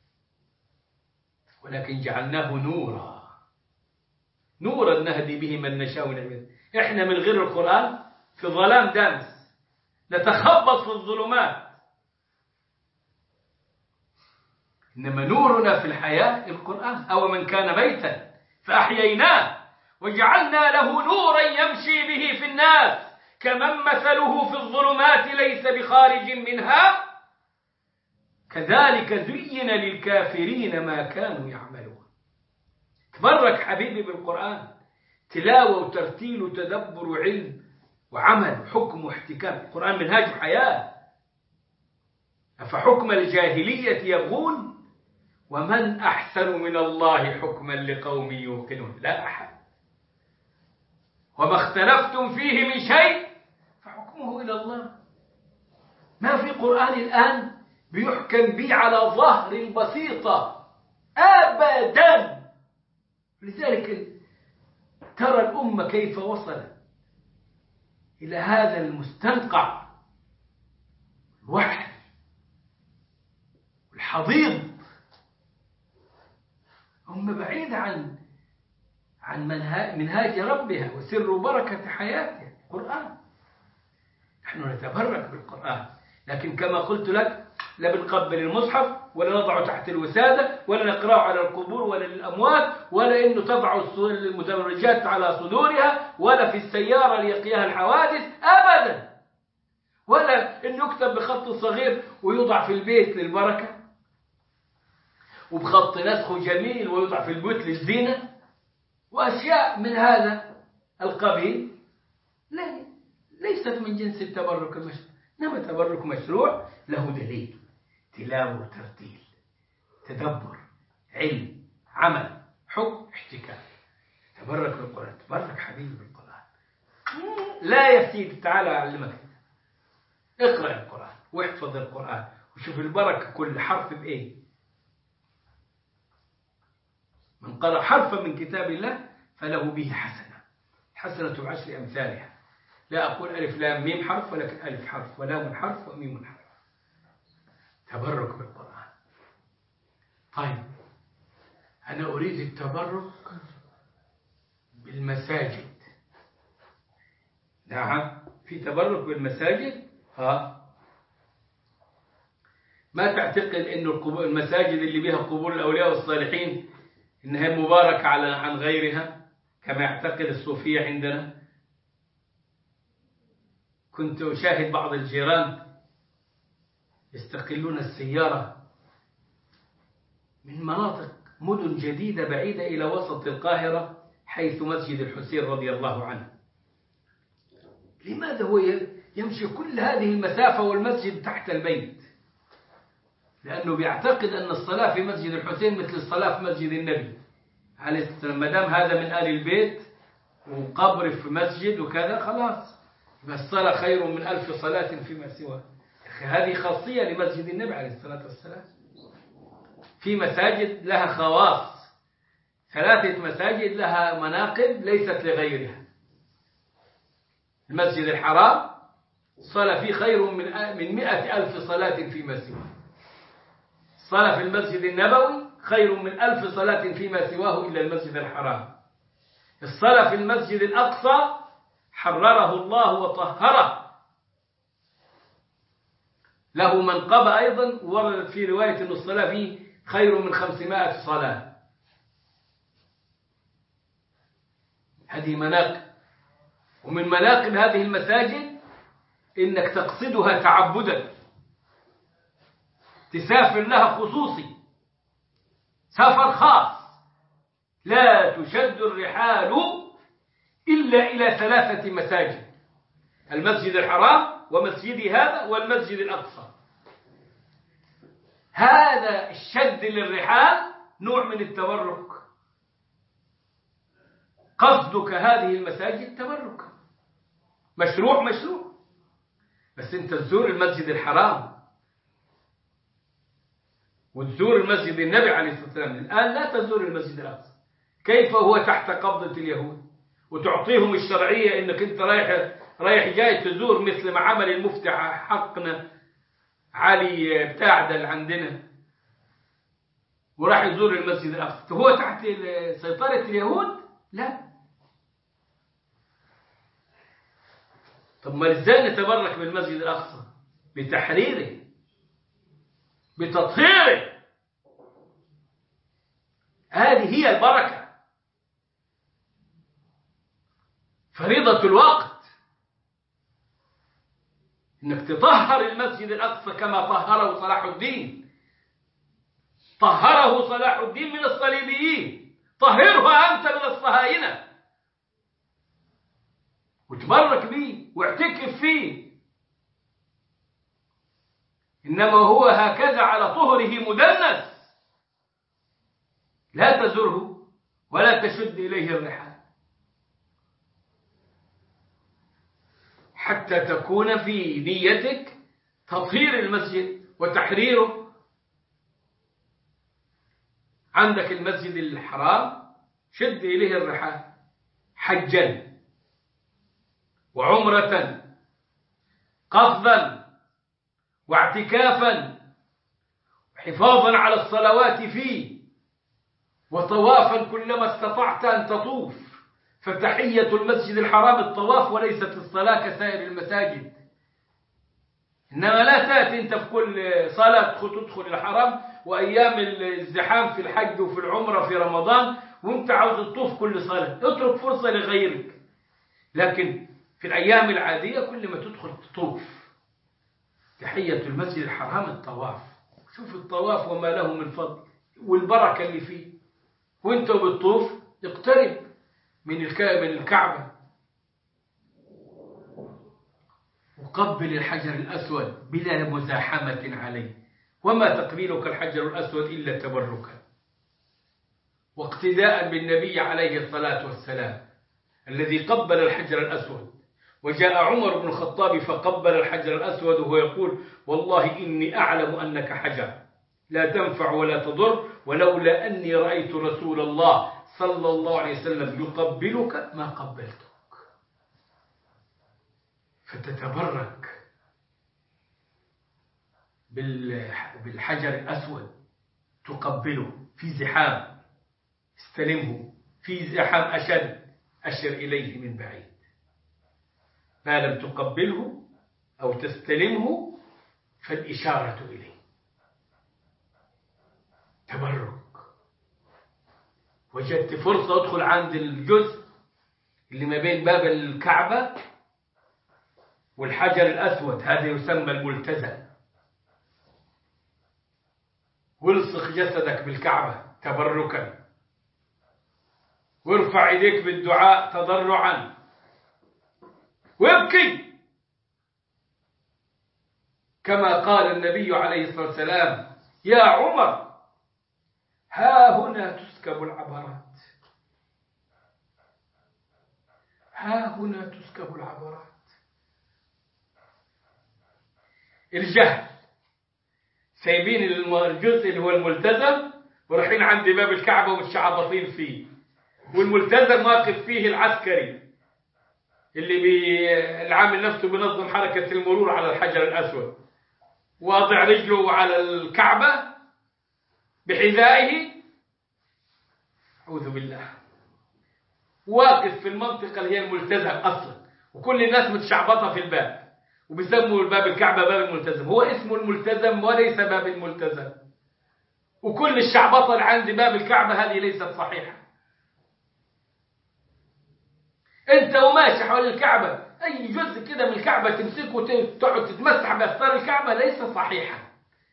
ولكن جعلناه نورا نورا نهدي به من نشاء من عبادنا. إحنا من غير القرآن في ظلام دامس نتخبط في الظلمات. إنما نورنا في الحياة القرآن. أو من كان ميتا فأحييناه وجعلنا له نورا يمشي به في الناس كمن مثله في الظلمات ليس بخارج منها كذلك زين للكافرين ما كانوا يعملون. تبرك حبيبي بالقرآن. تلاوة وترتيل وتدبر وعلم وعمل وحكم واحتكام. القرآن منهاج حياة. أفحكم الجاهلية يبغون ومن أحسن من الله حكما لقوم يوقنون. لا أحد. وما اختلفتم فيه من شيء فحكمه إلى الله. ما في قرآن الآن بيحكم به على ظهر البسيطة أبدا. لذلك ترى الأمة كيف وصلت إلى هذا المستنقع الوحل والحضيض. هم بعيد عن عن منهاج ربها وسر بركة حياتها القرآن. نحن نتبرك بالقرآن، لكن كما قلت لك لا بنقبل المصحف ولا نضعه تحت الوسادة ولا نقرأه على القبور ولا للأموات ولا إنه تضع المدرجات على صدورها ولا في السيارة ليقيها الحوادث أبدا، ولا إنه يكتب بخط صغير ويوضع في البيت للبركة وبخط نسخ جميل ويوضع في البيت للزينة وأشياء من هذا القبيل. لا، ليست من جنس التبرك المشروع. إنما التبرك مشروع له دليل: تلاوة وترتيل، تدبر، علم، عمل، حكم، احتكام. تبرك بالقرآن. تبرك حبيبي بالقرآن. لا يفتيك. تعالى أعلمك. اقرأ القرآن واحفظ القرآن وشوف البركة كل حرف بإيه. من قرأ حرفا من كتاب الله فله به حسنة، حسنة بعشر أمثالها. لا أقول ألف لام ميم حرف، ولكن ألف حرف ولام حرف وميم حرف. تبرك بالقرآن. طيب أنا أريد التبرك بالمساجد. نعم، في تبرك بالمساجد. ها، ما تعتقد أن المساجد اللي بها قبور الأولياء والصالحين إنها مباركة على عن غيرها كما يعتقد الصوفية عندنا؟ كنت أشاهد بعض الجيران يستقلون السيارة من مناطق مدن جديدة بعيدة إلى وسط القاهرة حيث مسجد الحسين رضي الله عنه. لماذا هو يمشي كل هذه المسافة والمسجد تحت البيت؟ لأنه بيعتقد أن الصلاة في مسجد الحسين مثل الصلاة في مسجد النبي عليه السلام. ما دام هذا من آل البيت وقبر في مسجد وكذا خلاص، الصلاة خير من ألف صلاة فيما سواه. هذه خاصية لمسجد النبي عليه الصلاة والسلام. في مساجد لها خواص، ثلاثة مساجد لها مناقب ليست لغيرها. المسجد الحرام صلاة فيه خير من من مئة ألف صلاة فيما سواه. الصلاة في المسجد النبوي خير من ألف صلاة فيما سواه إلا المسجد الحرام. الصلاة في المسجد الأقصى حرره الله وطهره، له منقبة أيضا، وردت في رواية أن الصلاة فيه خير من خمسمائة صلاة. هذه مناقب. ومن مناقب هذه المساجد إنك تقصدها تعبدا، تسافر لها خصوصي سفر خاص. لا تشد الرحال إلا إلى ثلاثة مساجد: المسجد الحرام ومسجدي هذا والمسجد الأقصى. هذا الشد للرحال نوع من التبرك. قصدك هذه المساجد تبرك مشروع مشروع، بس أنت تزور المسجد الحرام وتزور المسجد النبي عليه الصلاة والسلام. الآن لا تزور المسجد الأقصى. كيف هو تحت قبضة اليهود وتعطيهم الشرعية إنك أنت رايح رايح جاي تزور، مثل ما عمل المفتي حقنا علي بتاع ده اللي عندنا وراح يزور المسجد الأقصى. هو تحت سيطرة اليهود؟ لا. طب ما ازاي نتبرك بالمسجد الأقصى؟ بتحريره، بتطهيره. هذه هي البركة، فريضة الوقت، انك تطهر المسجد الأقصى كما طهره صلاح الدين. طهره صلاح الدين من الصليبيين، طهرها أنت من الصهاينة وتبرك به واعتكف فيه، إنما هو هكذا على طهره مدنس، لا تزره ولا تشد إليه الرحال حتى تكون في نيتك تطهير المسجد وتحريره. عندك المسجد الحرام شد إليه الرحال حجا وعمرة قصدا واعتكافا حفاظا على الصلوات فيه وطوافا كلما استطعت أن تطوف، فتحية المسجد الحرام الطواف وليست الصلاة كسائر المساجد. إنما لا تأتي أنت في كل صلاة تدخل الحرم وأيام الزحام في الحج وفي العمرة في رمضان وأنت عاوز تطوف كل صلاة، اترك فرصة لغيرك. لكن في الأيام العادية كل ما تدخل تطوف. تحية المسجد الحرام الطواف، شوف الطواف وما له من فضل والبركة اللي فيه، وانت بالطوف اقترب من الكعبة وقبل الحجر الأسود بلا مزاحمة عليه، وما تقبيلك الحجر الأسود إلا تبركا واقتداء بالنبي عليه الصلاة والسلام الذي قبل الحجر الأسود. وجاء عمر بن الخطاب فقبل الحجر الأسود وهو يقول: والله إني أعلم أنك حجر لا تنفع ولا تضر، ولولا أني رأيت رسول الله صلى الله عليه وسلم يقبلك ما قبلتك. فتتبرك بالحجر الأسود، تقبله في زحام استلمه، في زحام أشد أشر إليه من بعيد. ما لم تقبله أو تستلمه فالإشارة إليه تبرك. وجدت فرصة أدخل عند الجزء اللي ما بين باب الكعبة والحجر الأسود، هذا يسمى الملتزم، والصق جسدك بالكعبة تبركا، وارفع يديك بالدعاء تضرعا، وابكي كما قال النبي عليه الصلاة والسلام: يا عمر ها هنا تسكب العبرات، ها هنا تسكب العبرات. الجهل سايبين الجزء اللي هو الملتزم ورايحين عند باب الكعبة ومتشعبطين فيه، والملتزم واقف فيه العسكري اللي بي... العامل نفسه بينظم حركة المرور على الحجر الأسود، واضع رجله على الكعبة بحذائه، أعوذ بالله، واقف في المنطقة اللي هي الملتزم أصلا، وكل الناس متشعبطة في الباب وبيسموا الباب الكعبة باب الملتزم. هو اسمه الملتزم وليس باب الملتزم، وكل الشعبطة اللي عند باب الكعبة هذه ليست صحيحة. انت وماشي حول الكعبة اي جزء كده من الكعبة تمسكه وتقعد تتمسح باستار الكعبة ليس صحيحا،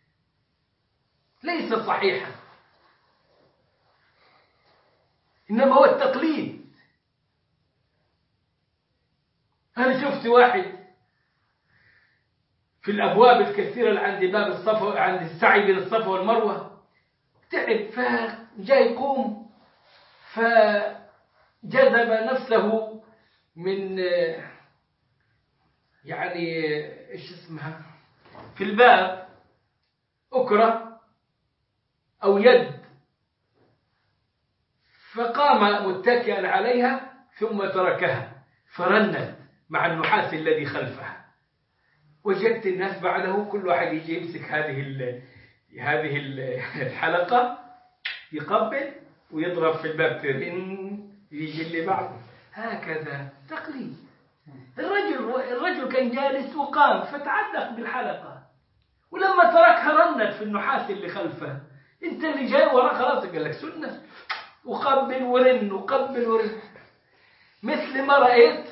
ليس صحيحا، انما هو التقليد. انا شفت واحد في الابواب الكثيرة اللي عند باب الصفا، عند السعي بين الصفا والمروة، تعب فجاء يقوم فجذب نفسه من يعني ايش اسمها في الباب أكرة أو يد، فقام متكئا عليها ثم تركها فرنت مع النحاس الذي خلفها. وجدت الناس بعده كل واحد يجي يمسك هذه ال هذه الحلقة يقبل ويضرب في الباب ترين، يجي اللي بعده هكذا تقليد. الرجل الرجل كان جالس وقام فتعلق بالحلقة، ولما تركها رنت في النحاس اللي خلفه. انت اللي جاي وراه خلاص قال لك سنة، وقبل ورن وقبل ورن. مثل ما رأيت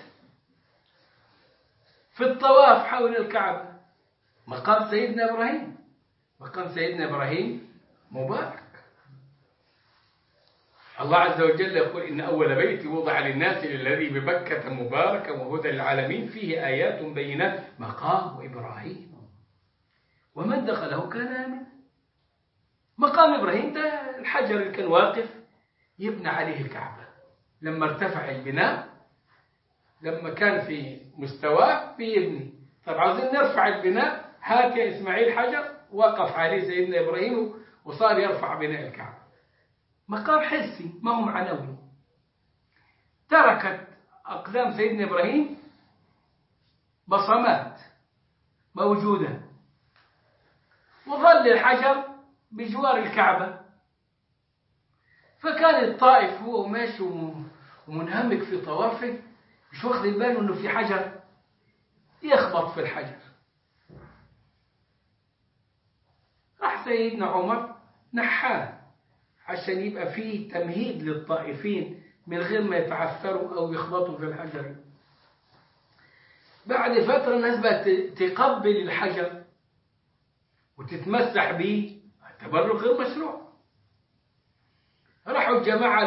في الطواف حول الكعبة مقام سيدنا إبراهيم، مقام سيدنا إبراهيم مبارك، الله عز وجل يقول إن أول بيت وضع للناس للذي ببكة مباركا وهدى للعالمين فيه آيات بينات مقام إبراهيم ومن دخله كان آمنا. مقام إبراهيم ده الحجر اللي كان واقف يبنى عليه الكعبة. لما ارتفع البناء، لما كان في مستواه بيبني. طب عاوزين نرفع البناء، هات يا إسماعيل حجر وقف عليه سيدنا إبراهيم وصار يرفع بناء الكعبة. مقام حسي ما هو معنوي. تركت أقدام سيدنا إبراهيم بصمات موجودة، وظل الحجر بجوار الكعبة. فكان الطائف هو ماشي ومنهمك في طوافه مش واخد باله انه في حجر، يخبط في الحجر. راح سيدنا عمر نحاه عشان يبقى فيه تمهيد للطائفين من غير ما يتعثروا او يخبطوا في الحجر. بعد فترة الناس بقت تقبل الحجر وتتمسح به، التبرك غير مشروع. راحوا الجماعة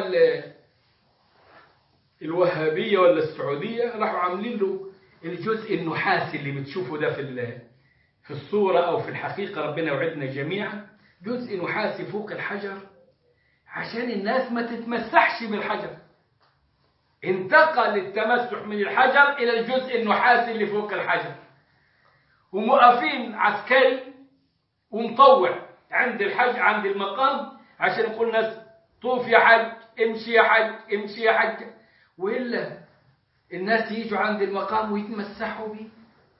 الوهابية ولا السعودية راحوا عاملين له الجزء النحاسي اللي بتشوفه ده في في الصورة أو في الحقيقة، ربنا يوعدنا جميعا، جزء نحاسي فوق الحجر عشان الناس ما تتمسحش بالحجر. انتقل التمسح من الحجر إلى الجزء النحاسي اللي فوق الحجر، وموقفين عسكري ومطوع عند الحج عند المقام عشان يقول الناس طوف يا حج، امشي يا حج، امشي يا حج. وإلا الناس يجوا عند المقام ويتمسحوا بيه.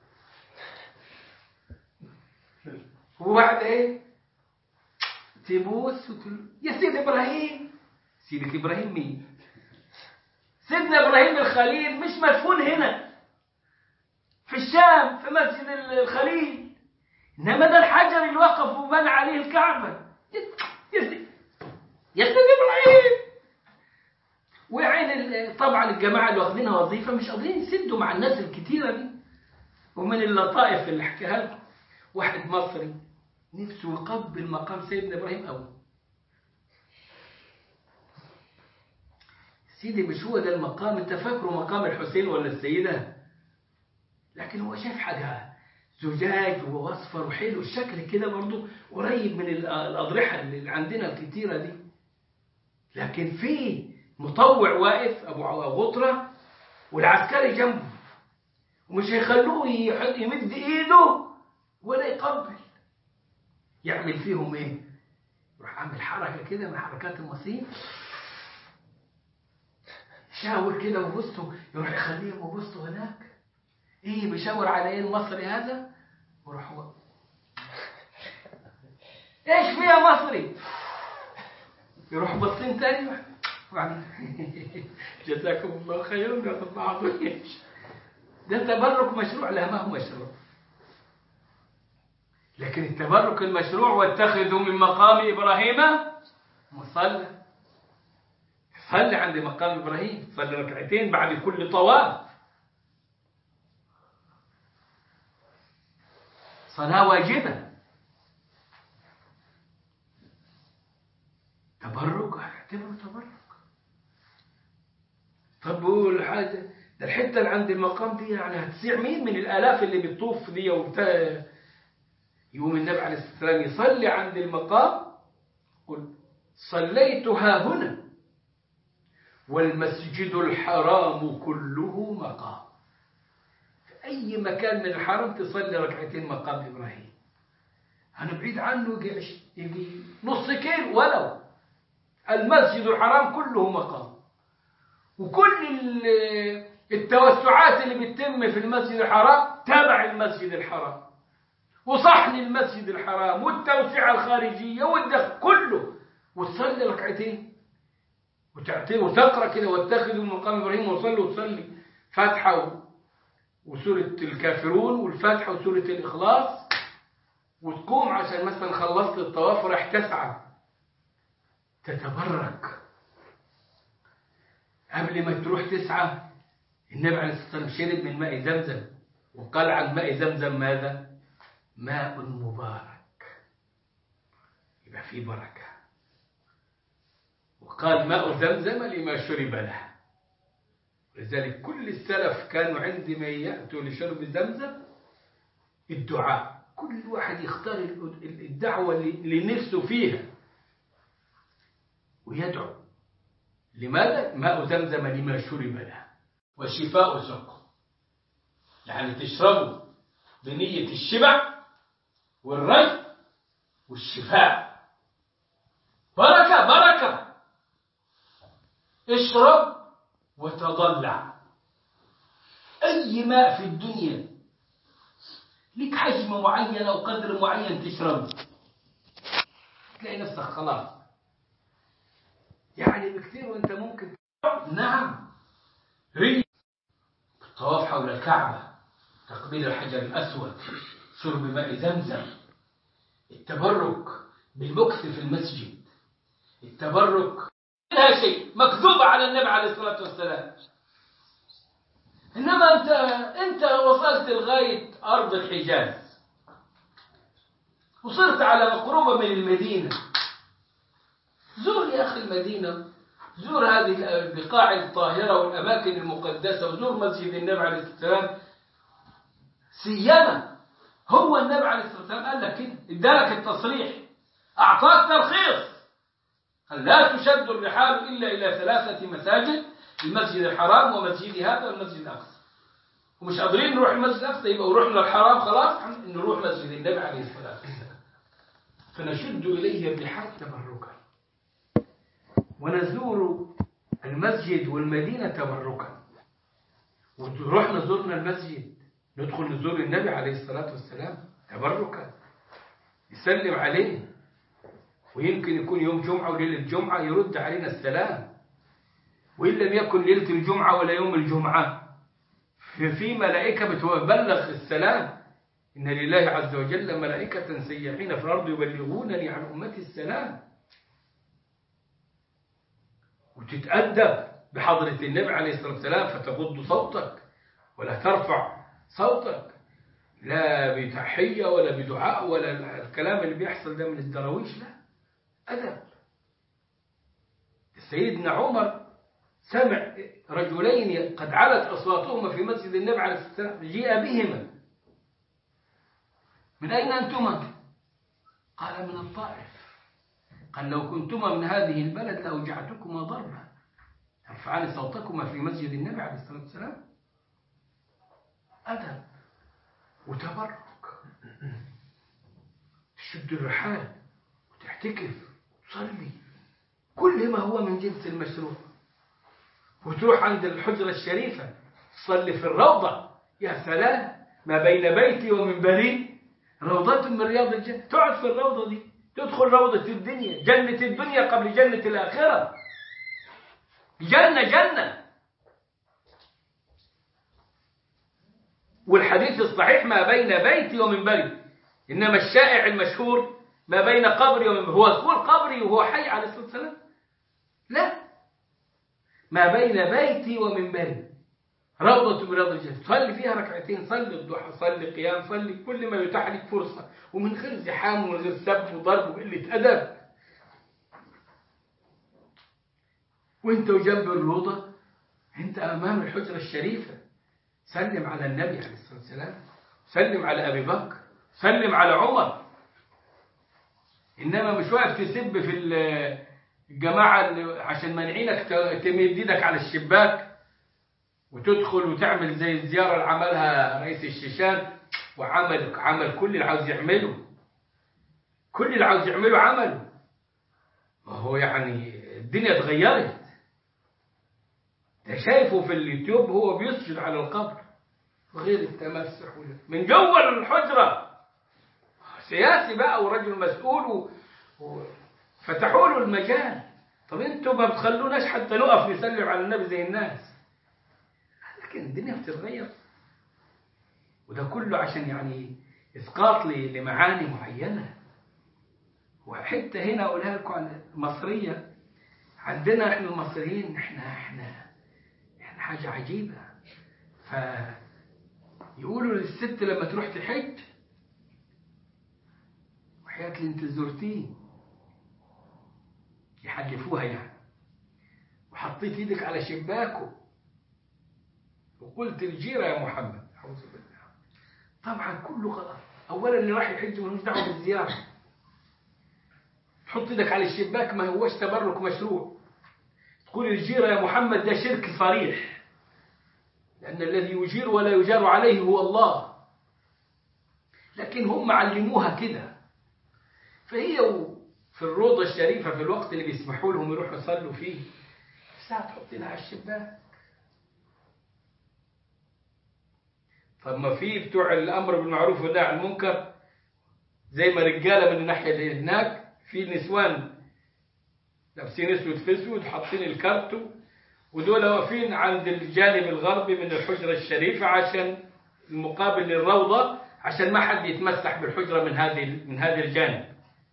وبعد ايه تبوس وتقول يا سيد إبراهيم. سيدك إبراهيم مين؟ سيدنا إبراهيم الخليل مش مدفون هنا في الشام في مسجد الخليل، إنما ده الحجر اللي وقف وبنى عليه الكعبة. يا سيد يا سيد إبراهيم. وعين طبعا الجماعة اللي واخدينها وظيفة مش قادرين يسدوا مع الناس الكتيرة دي. ومن اللطائف اللي حكاها لكم واحد مصري نفسه يقبل مقام سيدنا إبراهيم أول. سيدي مش هو ده المقام، انت فاكره مقام الحسين ولا السيدة؟ لكن هو شاف حاجة زجاج واصفر وحلو الشكل كده برضه قريب من الأضرحة اللي عندنا الكتيرة دي. لكن في مطوع واقف أبو غطرة والعسكري جنبه، ومش هيخلوه يمد إيده ولا يقبل. يعمل فيهم إيه؟ يروح عامل حركة كده من حركات المصير، شاور كده وبوسته، يروح يخليهم وبوسته هناك. إيه بيشاور على إيه المصري هذا؟ ويروح هو إيش فيها مصري؟ يروح بصين تاني جزاكم الله خيرا يا بعض. ده تبرك مشروع؟ لا ما هو مشروع. لكن التبرك المشروع واتخذوا من مقام إبراهيم مصلى. صلي عند مقام إبراهيم، صلي ركعتين بعد كل طواف، صلاة واجبة. تبرك اعتبره تبرك. طب والحاجة ده الحتة اللي عند المقام دي يعني هتسيع مين من الآلاف اللي بتطوف دي وبتاع؟ يوم النبي عليه الصلاة والسلام يصلي عند المقام، قل صليت ها هنا والمسجد الحرام كله مقام. في أي مكان من الحرم تصلي ركعتين مقام إبراهيم. أنا بعيد عنه يجي نص كيلو ولو. المسجد الحرام كله مقام، وكل التوسعات اللي بتتم في المسجد الحرام تابع المسجد الحرام، وصحن المسجد الحرام والتوسعة الخارجية والدخل كله، وتصلي ركعتين وتقرأ كده واتخذوا من مقام إبراهيم وصلوا وتصلي فاتحة وسورة الكافرون والفاتحة وسورة الإخلاص، وتقوم عشان مثلا خلصت الطواف راح تسعى تتبرك. قبل ما تروح تسعى النبي عليه الصلاة والسلام شرب من ماء زمزم، وقال عن ماء زمزم ماذا؟ ماء مبارك، يبقى فيه بركة. وقال ماء زمزم لما شرب له. لذلك كل السلف كانوا عندما يأتوا لشرب زمزم الدعاء، كل واحد يختار الدعوة اللي نفسه فيها ويدعو. لماذا؟ ماء زمزم لما شرب له وشفاء سقم، يعني تشربوا بنية الشبع والري والشفاء. بركة بركة، اشرب وتضلع. أي ماء في الدنيا لك حجم معين أو قدر معين تشرب، تلاقي نفسك خلاص يعني بكثير. وانت ممكن نعم ري الطواف حول الكعبة، تقبيل الحجر الأسود، شرب ماء زمزم، التبرك بالمكث في المسجد، التبرك لها شيء مكذوبة على النبي عليه الصلاة والسلام. إنما أنت أنت وصلت لغاية أرض الحجاز وصرت على مقربة من المدينة، زور يا أخي المدينة، زور هذه البقاع الطاهرة والأماكن المقدسة، وزور مسجد النبي عليه الصلاة والسلام. سيما هو النبي عليه الصلاة والسلام قال لك كده، ادالك التصريح، أعطاك ترخيص، قال لا تشد الرحال إلا إلى ثلاثة مساجد، المسجد الحرام ومسجد هذا والمسجد الأقصى. ومش قادرين نروح المسجد الأقصى، يبقى ورحنا الحرام خلاص نروح مسجد النبي عليه الصلاة والسلام. فنشد إليه الرحال تبركا، ونزور المسجد والمدينة تبركا. ورحنا زرنا المسجد، ندخل نزور النبي عليه الصلاة والسلام تبركا، يسلم عليه، ويمكن يكون يوم جمعة وليلة جمعة يرد علينا السلام، وإن لم يكن ليلة الجمعة ولا يوم الجمعة في ملائكة بتبلغ السلام. إن لله عز وجل ملائكة سياحين في الأرض يبلغونني عن أمتي السلام. وتتأدب بحضرة النبي عليه الصلاة والسلام، فتغض صوتك ولا ترفع صوتك، لا بتحية ولا بدعاء ولا الكلام اللي بيحصل ده من الدراويش، لا، أدب. سيدنا عمر سمع رجلين قد علت أصواتهما في مسجد النبي عليه الصلاة والسلام، جيء بهما، من أين أنتما؟ قال من الطائف. قال لو كنتما من هذه البلد لأوجعتكما ضربا، ترفعان صوتكما في مسجد النبي عليه الصلاة والسلام. أدب وتبرك، تشد الرحال وتحتكف وتصلي، كل ما هو من جنس المشروع. وتروح عند الحجرة الشريفة تصلي في الروضة، يا سلام، ما بين بيتي ومنبري روضة من رياض الجنة. تقعد في الروضة دي، تدخل روضة الدنيا، جنة الدنيا قبل جنة الآخرة، جنة جنة. والحديث الصحيح ما بين بيتي ومنبري، إنما الشائع المشهور ما بين قبري ومنبري. هو يقول قبري وهو حي عليه الصلاة والسلام؟ لا، ما بين بيتي ومنبري روضة من رياض الجنة. صلي فيها ركعتين، صلي الضحى، صلي قيام، صلي كل ما يتاح لك فرصة، ومن غير زحام ومن غير سب وضرب وقلة أدب. وانت وجنب الروضة انت أمام الحجرة الشريفة، سلم على النبي عليه الصلاة والسلام، سلم على أبي بكر، سلم على عمر. إنما مش واقف تسب في الجماعة اللي عشان مانعينك تمد ايدك على الشباك وتدخل وتعمل زي الزيارة اللي عملها رئيس الشيشان، وعمل عمل كل اللي عاوز يعمله، كل اللي عاوز يعمله عمله. ما هو يعني الدنيا اتغيرت. ده شايفه في اليوتيوب هو بيسجد على القبر وغير التمسح من جوه الحجرة، سياسي بقى ورجل مسؤول، وفتحوا له المجال. طب انتوا ما بتخلوناش حتى نقف نسلم على النبي زي الناس. لكن الدنيا بتتغير، وده كله عشان يعني اسقاط لمعاني معينة. وحتة هنا اقولها لكم عن المصرية، عندنا احنا المصريين احنا احنا احنا حاجة عجيبة. فيقولوا للست لما تروح تحج، وحياة اللي انت زرتيه، يحلفوها يعني وحطيت ايدك على شباكه وقلت الجيرة يا محمد، أعوذ بالله، طبعا كله غلط. أولا اللي راح يحج ملوش دعوة بالزيارة. تحط ايدك على الشباك ما هوش تبرك مشروع. تقول الجيرة يا محمد ده شرك صريح، لأن الذي يجير ولا يجار عليه هو الله. لكن هم علموها كده، فهي في الروضة الشريفة في الوقت اللي بيسمحوا لهم يروحوا يصلوا فيه ساعة تحط ايدها على الشباك. طب ما في بتوع الأمر بالمعروف والنهي عن المنكر زي ما رجالة من الناحية اللي هناك، في نسوان لابسين اسود في اسود حاطين الكارتو، ودول واقفين عند الجانب الغربي من الحجرة الشريفة عشان المقابل للروضة، عشان ما حد يتمسح بالحجرة من هذه من هذا الجانب.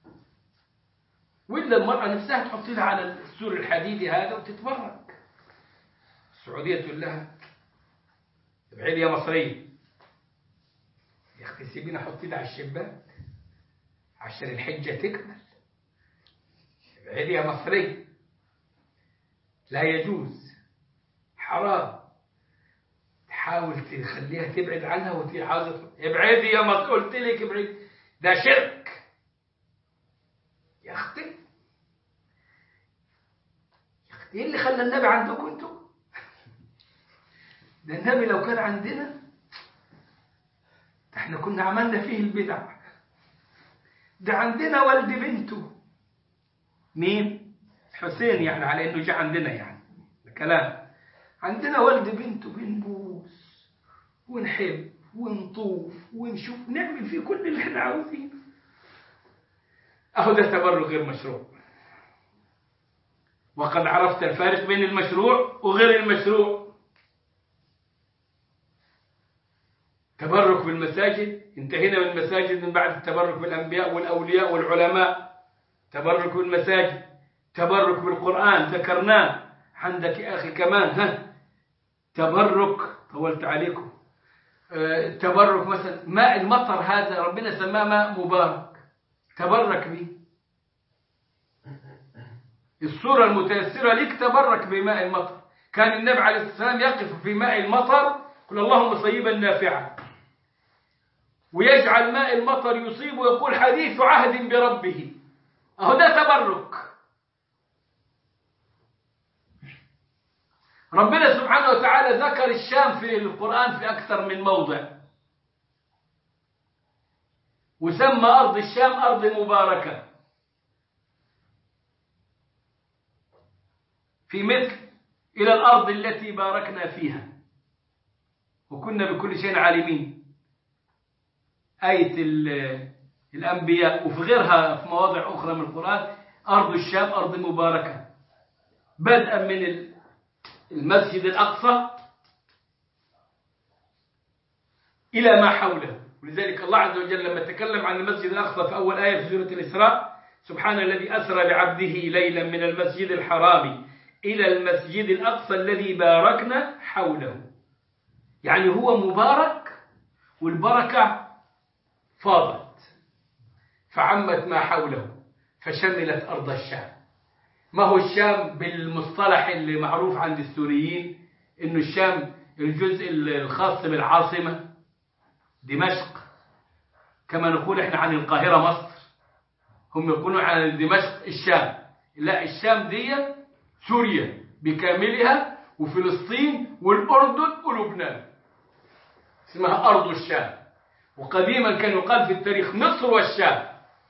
وإلا المرأة نفسها تحط لها على السور الحديدي هذا وتتبرك. السعودية تقول لها ابعدي يا مصرية، يا أختي سيبيني أحط ايدي على الشباك عشان الحجة تكمل. ابعدي يا مصرية، لا يجوز، حرام. تحاول تخليها تبعد عنها وتعاوز ابعدي يا مصرية، قلت لك ابعدي، ده شرك يا أختي. يا أختي إيه اللي خلى النبي عندكم أنتم؟ ده النبي لو كان عندنا احنا كنا عملنا فيه البدع. ده عندنا والد بنته مين؟ حسين، يعني على انه جاء عندنا يعني الكلام. عندنا والد بنته بنبوس ونحب ونطوف ونشوف نعمل فيه كل اللي احنا عاوزينه. اهو ده تبرك غير مشروع. وقد عرفت الفارق بين المشروع وغير المشروع. تبرك بالمساجد، انتهينا من المساجد من بعد التبرك بالأنبياء والأولياء والعلماء. تبرك بالمساجد، تبرك بالقرآن ذكرناه. عندك يا أخي كمان ها تبرك، طولت عليكم. اه تبرك مثلا ماء المطر، هذا ربنا سماه ماء مبارك، تبرك به. الصورة المتيسرة لك تبرك بماء المطر. كان النبي عليه الصلاة والسلام يقف في ماء المطر قل اللهم صيبا نافعا، ويجعل ماء المطر يصيب ويقول حديث عهد بربه. أهو ده تبرك. ربنا سبحانه وتعالى ذكر الشام في القرآن في أكثر من موضع، وسمى أرض الشام أرض مباركة، في مثل إلى الأرض التي باركنا فيها وكنا بكل شيء عالمين. آية الأنبياء. وفي غيرها في مواضع أخرى من القرآن أرض الشام أرض مباركة، بدءا من المسجد الأقصى إلى ما حوله. ولذلك الله عز وجل لما تكلم عن المسجد الأقصى في أول آية في سورة الإسراء سبحان الذي أسرى بعبده ليلا من المسجد الحرام إلى المسجد الأقصى الذي باركنا حوله. يعني هو مبارك والبركة فاضت فعمت ما حوله فشملت أرض الشام. ما هو الشام بالمصطلح اللي معروف عند السوريين إنه الشام الجزء الخاص بالعاصمة دمشق، كما نقول إحنا عن القاهرة مصر، هم يقولون عن دمشق الشام. لا، الشام دي سوريا بكاملها وفلسطين والأردن ولبنان، اسمها أرض الشام. وقديما كان يقال في التاريخ مصر والشام،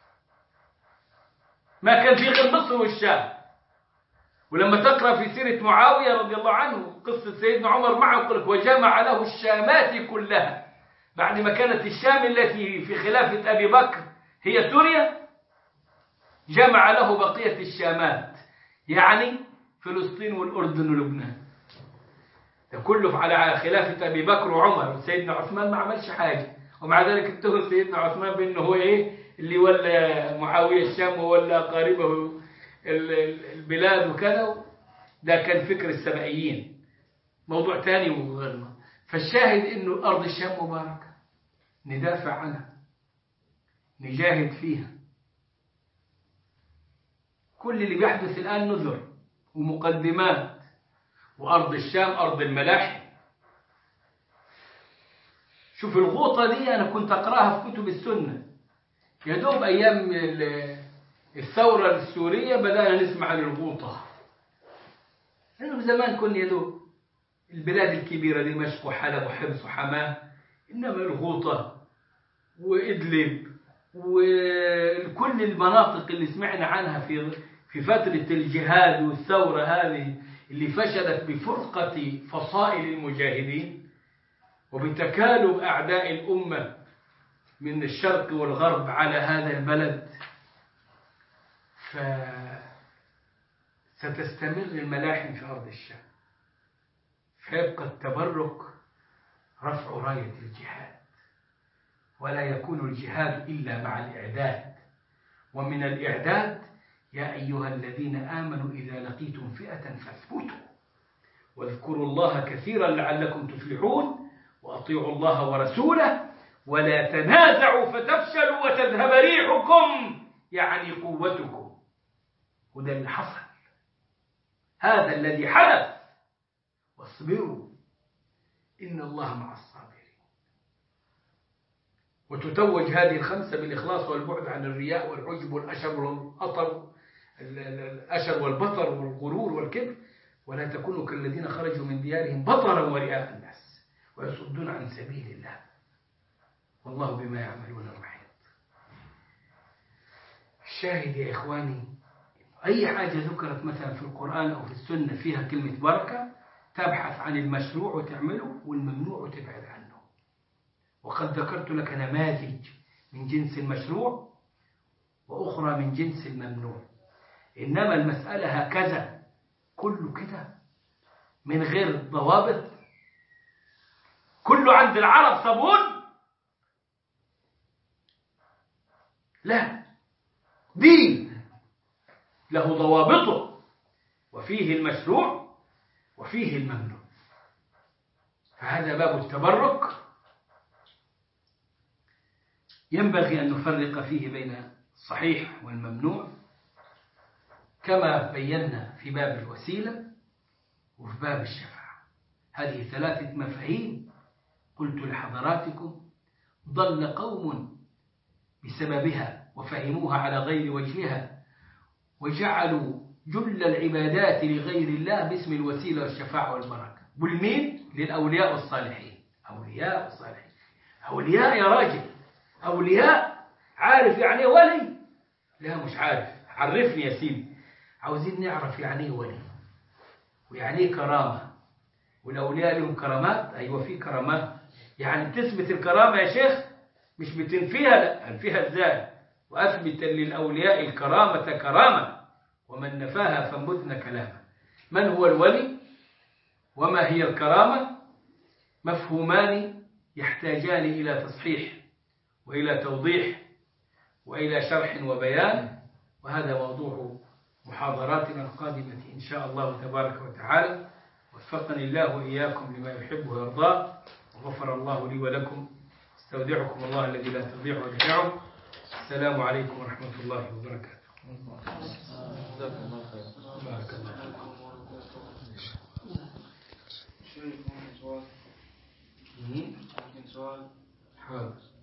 ما كان في غير مصر والشام. ولما تقرأ في سيرة معاوية رضي الله عنه قصة سيدنا عمر معه يقول لك وجمع له الشامات كلها، بعد ما كانت الشام التي في خلافة أبي بكر هي سوريا جمع له بقية الشامات، يعني فلسطين والأردن ولبنان. ده كله على خلافة أبي بكر وعمر. سيدنا عثمان ما عملش حاجة، ومع ذلك اتهم سيدنا عثمان بأنه هو إيه اللي ولا معاوية الشام ولا قاربه البلاد وكذا. ده كان فكر السبعيين، موضوع تاني وغيرنا. فالشاهد إنه أرض الشام مباركة، ندافع عنها، نجاهد فيها. كل اللي بيحدث الآن نذر ومقدمات وأرض الشام أرض الملاحم. شوف الغوطة دي أنا كنت أقرأها في كتب السنة، يا دوب أيام الثورة السورية بدأنا نسمع عن الغوطة، لأنه زمان كنا يا دوب البلاد الكبيرة دمشق وحلب وحمص وحماه، إنما الغوطة وإدلب وكل المناطق اللي سمعنا عنها في في فترة الجهاد والثورة هذه اللي فشلت بفرقة فصائل المجاهدين وبتكالب أعداء الأمة من الشرق والغرب على هذا البلد، فستستمر الملاحم في أرض الشام، فيبقى التبرك رفع راية الجهاد، ولا يكون الجهاد إلا مع الإعداد. ومن الإعداد يا أيها الذين آمنوا إذا لقيتم فئة فاثبتوا واذكروا الله كثيرا لعلكم تفلحون وأطيعوا الله ورسوله ولا تنازعوا فتفشلوا وتذهب ريحكم، يعني قوتكم. وده اللي حصل، هذا الذي حدث. واصبروا إن الله مع الصابرين. وتتوج هذه الخمسة بالإخلاص والبعد عن الرياء والعجب والأشر والأطر الأشر والبطر والغرور والكبر، ولا تكونوا كالذين خرجوا من ديارهم بطرا ورئاء الناس ويصدون عن سبيل الله والله بما يعملون محيط. الشاهد يا إخواني، أي حاجة ذكرت مثلا في القرآن أو في السنة فيها كلمة بركة تبحث عن المشروع وتعمله والممنوع وتبعد عنه. وقد ذكرت لك نماذج من جنس المشروع وأخرى من جنس الممنوع، إنما المسألة هكذا كله كده من غير ضوابط، كله عند العرب صابون، لا، دين له ضوابطه وفيه المشروع وفيه الممنوع. فهذا باب التبرك ينبغي أن نفرق فيه بين الصحيح والممنوع كما بينا في باب الوسيلة وفي باب الشفاعة. هذه ثلاثة مفاهيم قلت لحضراتكم ضل قوم بسببها وفهموها على غير وجهها وجعلوا جل العبادات لغير الله باسم الوسيلة والشفاعة والبركة. والمين؟ للأولياء والصالحين. أولياء والصالحين، أولياء يا راجل، أولياء عارف يعني ولي؟ لا مش عارف، عرفني يا سيدي. عاوزين نعرف يعني ولي ويعني كرامة، والأولياء لهم كرامات. أيوة في كرامات، يعني بتثبت الكرامة يا شيخ، مش بتنفيها، لا أنفيها إزاي؟ وأثبت للأولياء الكرامة كرامة ومن نفاها فانبذن كلامه. من هو الولي وما هي الكرامة؟ مفهومان يحتاجان إلى تصحيح وإلى توضيح وإلى شرح وبيان، وهذا موضوع محاضراتنا القادمة إن شاء الله تبارك وتعالى. وفقني الله وإياكم لما يحب ويرضاه، وغفر الله لي ولكم. استودعكم الله الذي لا تضيع ودائعه. السلام عليكم ورحمة الله وبركاته. بارك الله فيكم. سؤال. حاضر.